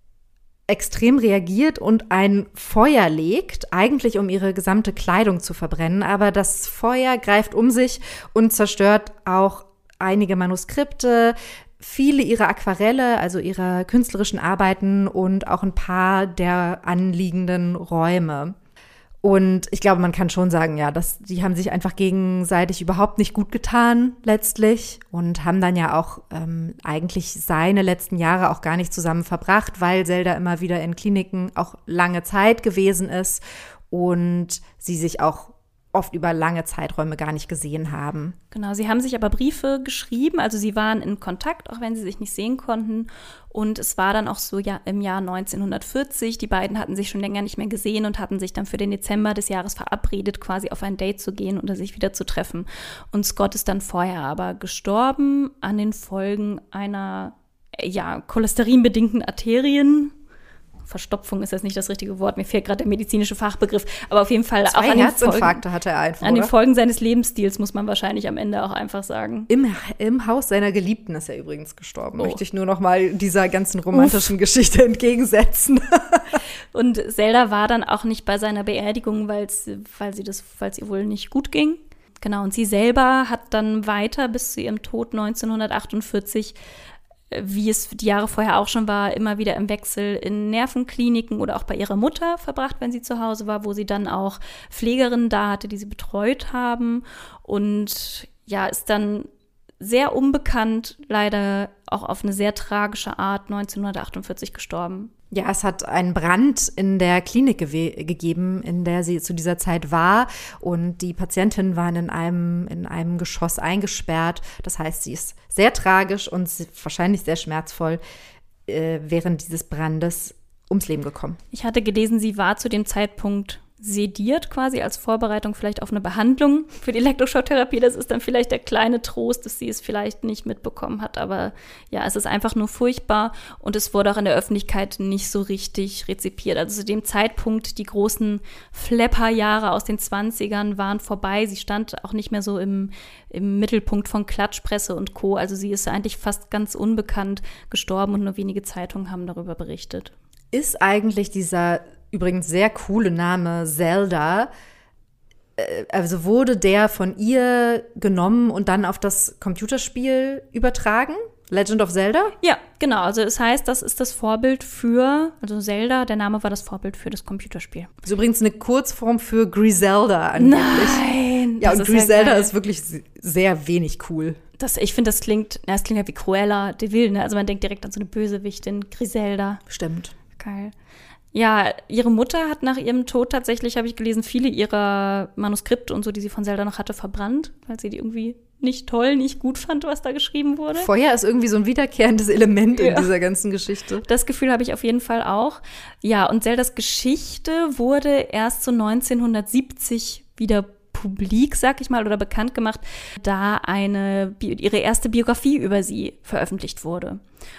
extrem reagiert und ein Feuer legt, eigentlich um ihre gesamte Kleidung zu verbrennen. Aber das Feuer greift um sich und zerstört auch einige Manuskripte, viele ihrer Aquarelle, also ihrer künstlerischen Arbeiten und auch ein paar der anliegenden Räume. Und ich glaube, man kann schon sagen, ja, dass die haben sich einfach gegenseitig überhaupt nicht gut getan letztlich und haben dann ja auch ähm, eigentlich seine letzten Jahre auch gar nicht zusammen verbracht, weil Zelda immer wieder in Kliniken auch lange Zeit gewesen ist und sie sich auch oft über lange Zeiträume gar nicht gesehen haben. Genau, sie haben sich aber Briefe geschrieben, also sie waren in Kontakt, auch wenn sie sich nicht sehen konnten. Und es war dann auch so ja, im Jahr neunzehnhundertvierzig, die beiden hatten sich schon länger nicht mehr gesehen und hatten sich dann für den Dezember des Jahres verabredet, quasi auf ein Date zu gehen oder sich wieder zu treffen. Und Scott ist dann vorher aber gestorben an den Folgen einer ja, cholesterinbedingten Arterien. Verstopfung ist jetzt nicht das richtige Wort, mir fehlt gerade der medizinische Fachbegriff, aber auf jeden Fall Zwei auch an den Folgen, Herzinfarkte hatte er einfach, an den oder? Folgen seines Lebensstils, muss man wahrscheinlich am Ende auch einfach sagen. Im, im Haus seiner Geliebten ist er übrigens gestorben. Oh. Möchte ich nur noch mal dieser ganzen romantischen Uff. Geschichte entgegensetzen. Und Zelda war dann auch nicht bei seiner Beerdigung, weil's, weil sie das, weil es ihr wohl nicht gut ging. Genau, und sie selber hat dann weiter bis zu ihrem Tod neunzehnhundertachtundvierzig, wie es die Jahre vorher auch schon war, immer wieder im Wechsel in Nervenkliniken oder auch bei ihrer Mutter verbracht, wenn sie zu Hause war, wo sie dann auch Pflegerinnen da hatte, die sie betreut haben. Und ja, ist dann sehr unbekannt, leider auch auf eine sehr tragische Art neunzehnhundertachtundvierzig gestorben. Ja, es hat einen Brand in der Klinik gewe- gegeben, in der sie zu dieser Zeit war. Und die Patientinnen waren in einem, in einem Geschoss eingesperrt. Das heißt, sie ist sehr tragisch und wahrscheinlich sehr schmerzvoll äh, während dieses Brandes ums Leben gekommen. Ich hatte gelesen, sie war zu dem Zeitpunkt sediert quasi als Vorbereitung vielleicht auf eine Behandlung für die Elektroschocktherapie. Das ist dann vielleicht der kleine Trost, dass sie es vielleicht nicht mitbekommen hat. Aber ja, es ist einfach nur furchtbar und es wurde auch in der Öffentlichkeit nicht so richtig rezipiert. Also zu dem Zeitpunkt, die großen Flapper-Jahre aus den zwanzigern waren vorbei. Sie stand auch nicht mehr so im, im Mittelpunkt von Klatschpresse und Co. Also sie ist eigentlich fast ganz unbekannt gestorben und nur wenige Zeitungen haben darüber berichtet. Ist eigentlich dieser übrigens sehr coole Name Zelda, also wurde der von ihr genommen und dann auf das Computerspiel übertragen? Legend of Zelda? Ja, genau. Also es heißt, das ist das Vorbild für, also Zelda, der Name war das Vorbild für das Computerspiel. Das ist übrigens eine Kurzform für Griselda angeblich. Nein! Ja, und Griselda ja ist wirklich sehr wenig cool. Das, ich finde, das klingt, ja, das klingt ja wie Cruella de Vil, ne? Also man denkt direkt an so eine Bösewichtin, Griselda. Stimmt. Geil. Ja, ihre Mutter hat nach ihrem Tod tatsächlich, habe ich gelesen, viele ihrer Manuskripte und so, die sie von Zelda noch hatte, verbrannt, weil sie die irgendwie nicht toll, nicht gut fand, was da geschrieben wurde. Feuer ist irgendwie so ein wiederkehrendes Element in ja. dieser ganzen Geschichte. Das Gefühl habe ich auf jeden Fall auch. Ja, und Zeldas Geschichte wurde erst so neunzehnhundertsiebzig wieder publik, sag ich mal, oder bekannt gemacht, da eine ihre erste Biografie über sie veröffentlicht wurde.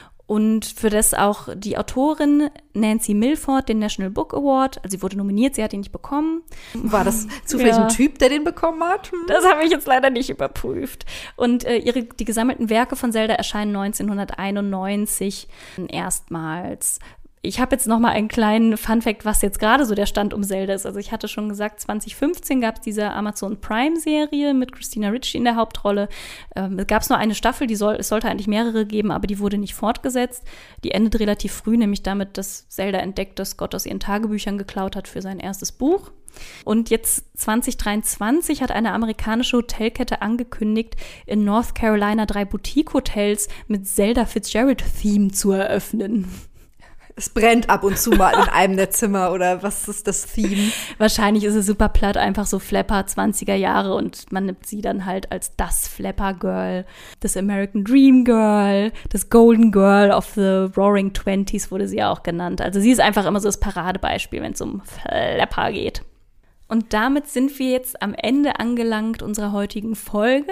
Und für das auch die Autorin Nancy Milford den National Book Award, also sie wurde nominiert, sie hat ihn nicht bekommen. War das zufällig ja. ein Typ, der den bekommen hat? Hm. Das habe ich jetzt leider nicht überprüft. Und äh, ihre, die gesammelten Werke von Zelda erscheinen neunzehnhunderteinundneunzig erstmals. Ich habe jetzt noch mal einen kleinen Funfact, was jetzt gerade so der Stand um Zelda ist. Also ich hatte schon gesagt, zwanzig fünfzehn gab es diese Amazon Prime-Serie mit Christina Ricci in der Hauptrolle. Ähm, es gab nur eine Staffel, die soll, es sollte eigentlich mehrere geben, aber die wurde nicht fortgesetzt. Die endet relativ früh, nämlich damit, dass Zelda entdeckt, dass Gott aus ihren Tagebüchern geklaut hat für sein erstes Buch. Und jetzt zwanzig dreiundzwanzig hat eine amerikanische Hotelkette angekündigt, in North Carolina drei Boutique-Hotels mit Zelda Fitzgerald-Theme zu eröffnen. Es brennt ab und zu mal in einem der Zimmer oder was ist das Theme? Wahrscheinlich ist es super platt, einfach so Flapper zwanziger Jahre und man nimmt sie dann halt als das Flapper-Girl, das American Dream Girl, das Golden Girl of the Roaring Twenties wurde sie ja auch genannt. Also sie ist einfach immer so das Paradebeispiel, wenn es um Flapper geht. Und damit sind wir jetzt am Ende angelangt unserer heutigen Folge.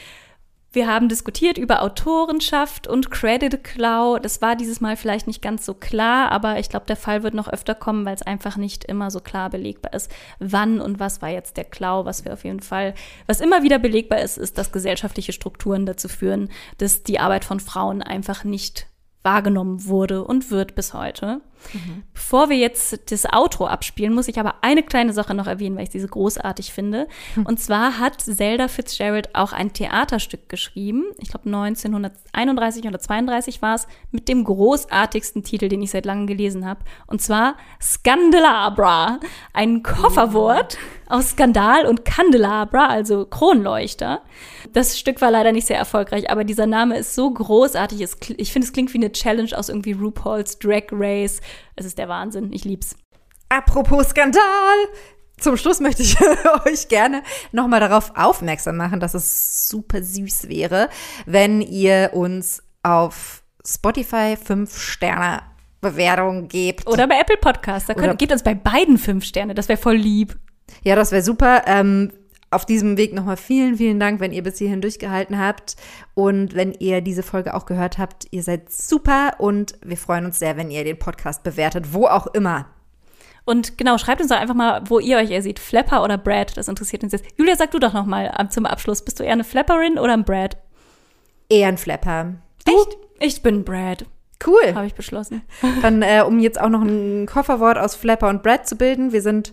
Wir haben diskutiert über Autorenschaft und Credit Klau. Das war dieses Mal vielleicht nicht ganz so klar, aber ich glaube, der Fall wird noch öfter kommen, weil es einfach nicht immer so klar belegbar ist, wann und was war jetzt der Klau. Was wir auf jeden Fall, was immer wieder belegbar ist, ist, dass gesellschaftliche Strukturen dazu führen, dass die Arbeit von Frauen einfach nicht wahrgenommen wurde und wird bis heute. Mhm. Bevor wir jetzt das Outro abspielen, muss ich aber eine kleine Sache noch erwähnen, weil ich diese großartig finde. Mhm. Und zwar hat Zelda Fitzgerald auch ein Theaterstück geschrieben, ich glaube neunzehnhunderteinunddreißig oder zweiunddreißig war es, mit dem großartigsten Titel, den ich seit langem gelesen habe. Und zwar Scandelabra, ein Kofferwort aus Skandal und Candelabra, also Kronleuchter. Das Stück war leider nicht sehr erfolgreich, aber dieser Name ist so großartig. Ich finde, es klingt wie eine Challenge aus irgendwie RuPaul's Drag Race. Es ist der Wahnsinn. Ich lieb's. Apropos Skandal! Zum Schluss möchte ich euch gerne nochmal darauf aufmerksam machen, dass es super süß wäre, wenn ihr uns auf Spotify fünf Sterne Bewertung gebt. Oder bei Apple Podcasts. Da könnt, gebt uns bei beiden fünf Sterne. Das wäre voll lieb. Ja, das wäre super. Ähm, auf diesem Weg nochmal vielen, vielen Dank, wenn ihr bis hierhin durchgehalten habt. Und wenn ihr diese Folge auch gehört habt, ihr seid super. Und wir freuen uns sehr, wenn ihr den Podcast bewertet, wo auch immer. Und genau, schreibt uns doch einfach mal, wo ihr euch eher seht, Flapper oder Brad. Das interessiert uns jetzt. Julia, sag du doch noch mal zum Abschluss. Bist du eher eine Flapperin oder ein Brad? Eher ein Flapper. Du? Echt? Ich bin Brad. Cool. Habe ich beschlossen. Dann, äh, um jetzt auch noch ein Kofferwort aus Flapper und Brad zu bilden, wir sind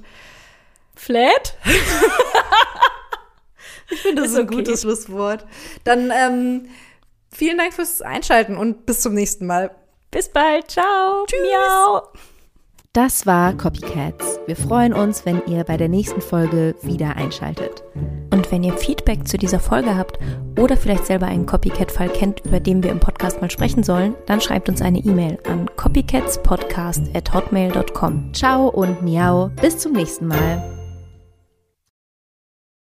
Flat? Ich finde, das ist, ist ein okay. gutes Schlusswort. Dann ähm, vielen Dank fürs Einschalten und bis zum nächsten Mal. Bis bald. Ciao. Tschüss. Miau. Das war Copycats. Wir freuen uns, wenn ihr bei der nächsten Folge wieder einschaltet. Und wenn ihr Feedback zu dieser Folge habt oder vielleicht selber einen Copycat-Fall kennt, über den wir im Podcast mal sprechen sollen, dann schreibt uns eine E-Mail an copycatspodcast at hotmail dot com. Ciao und miau. Bis zum nächsten Mal.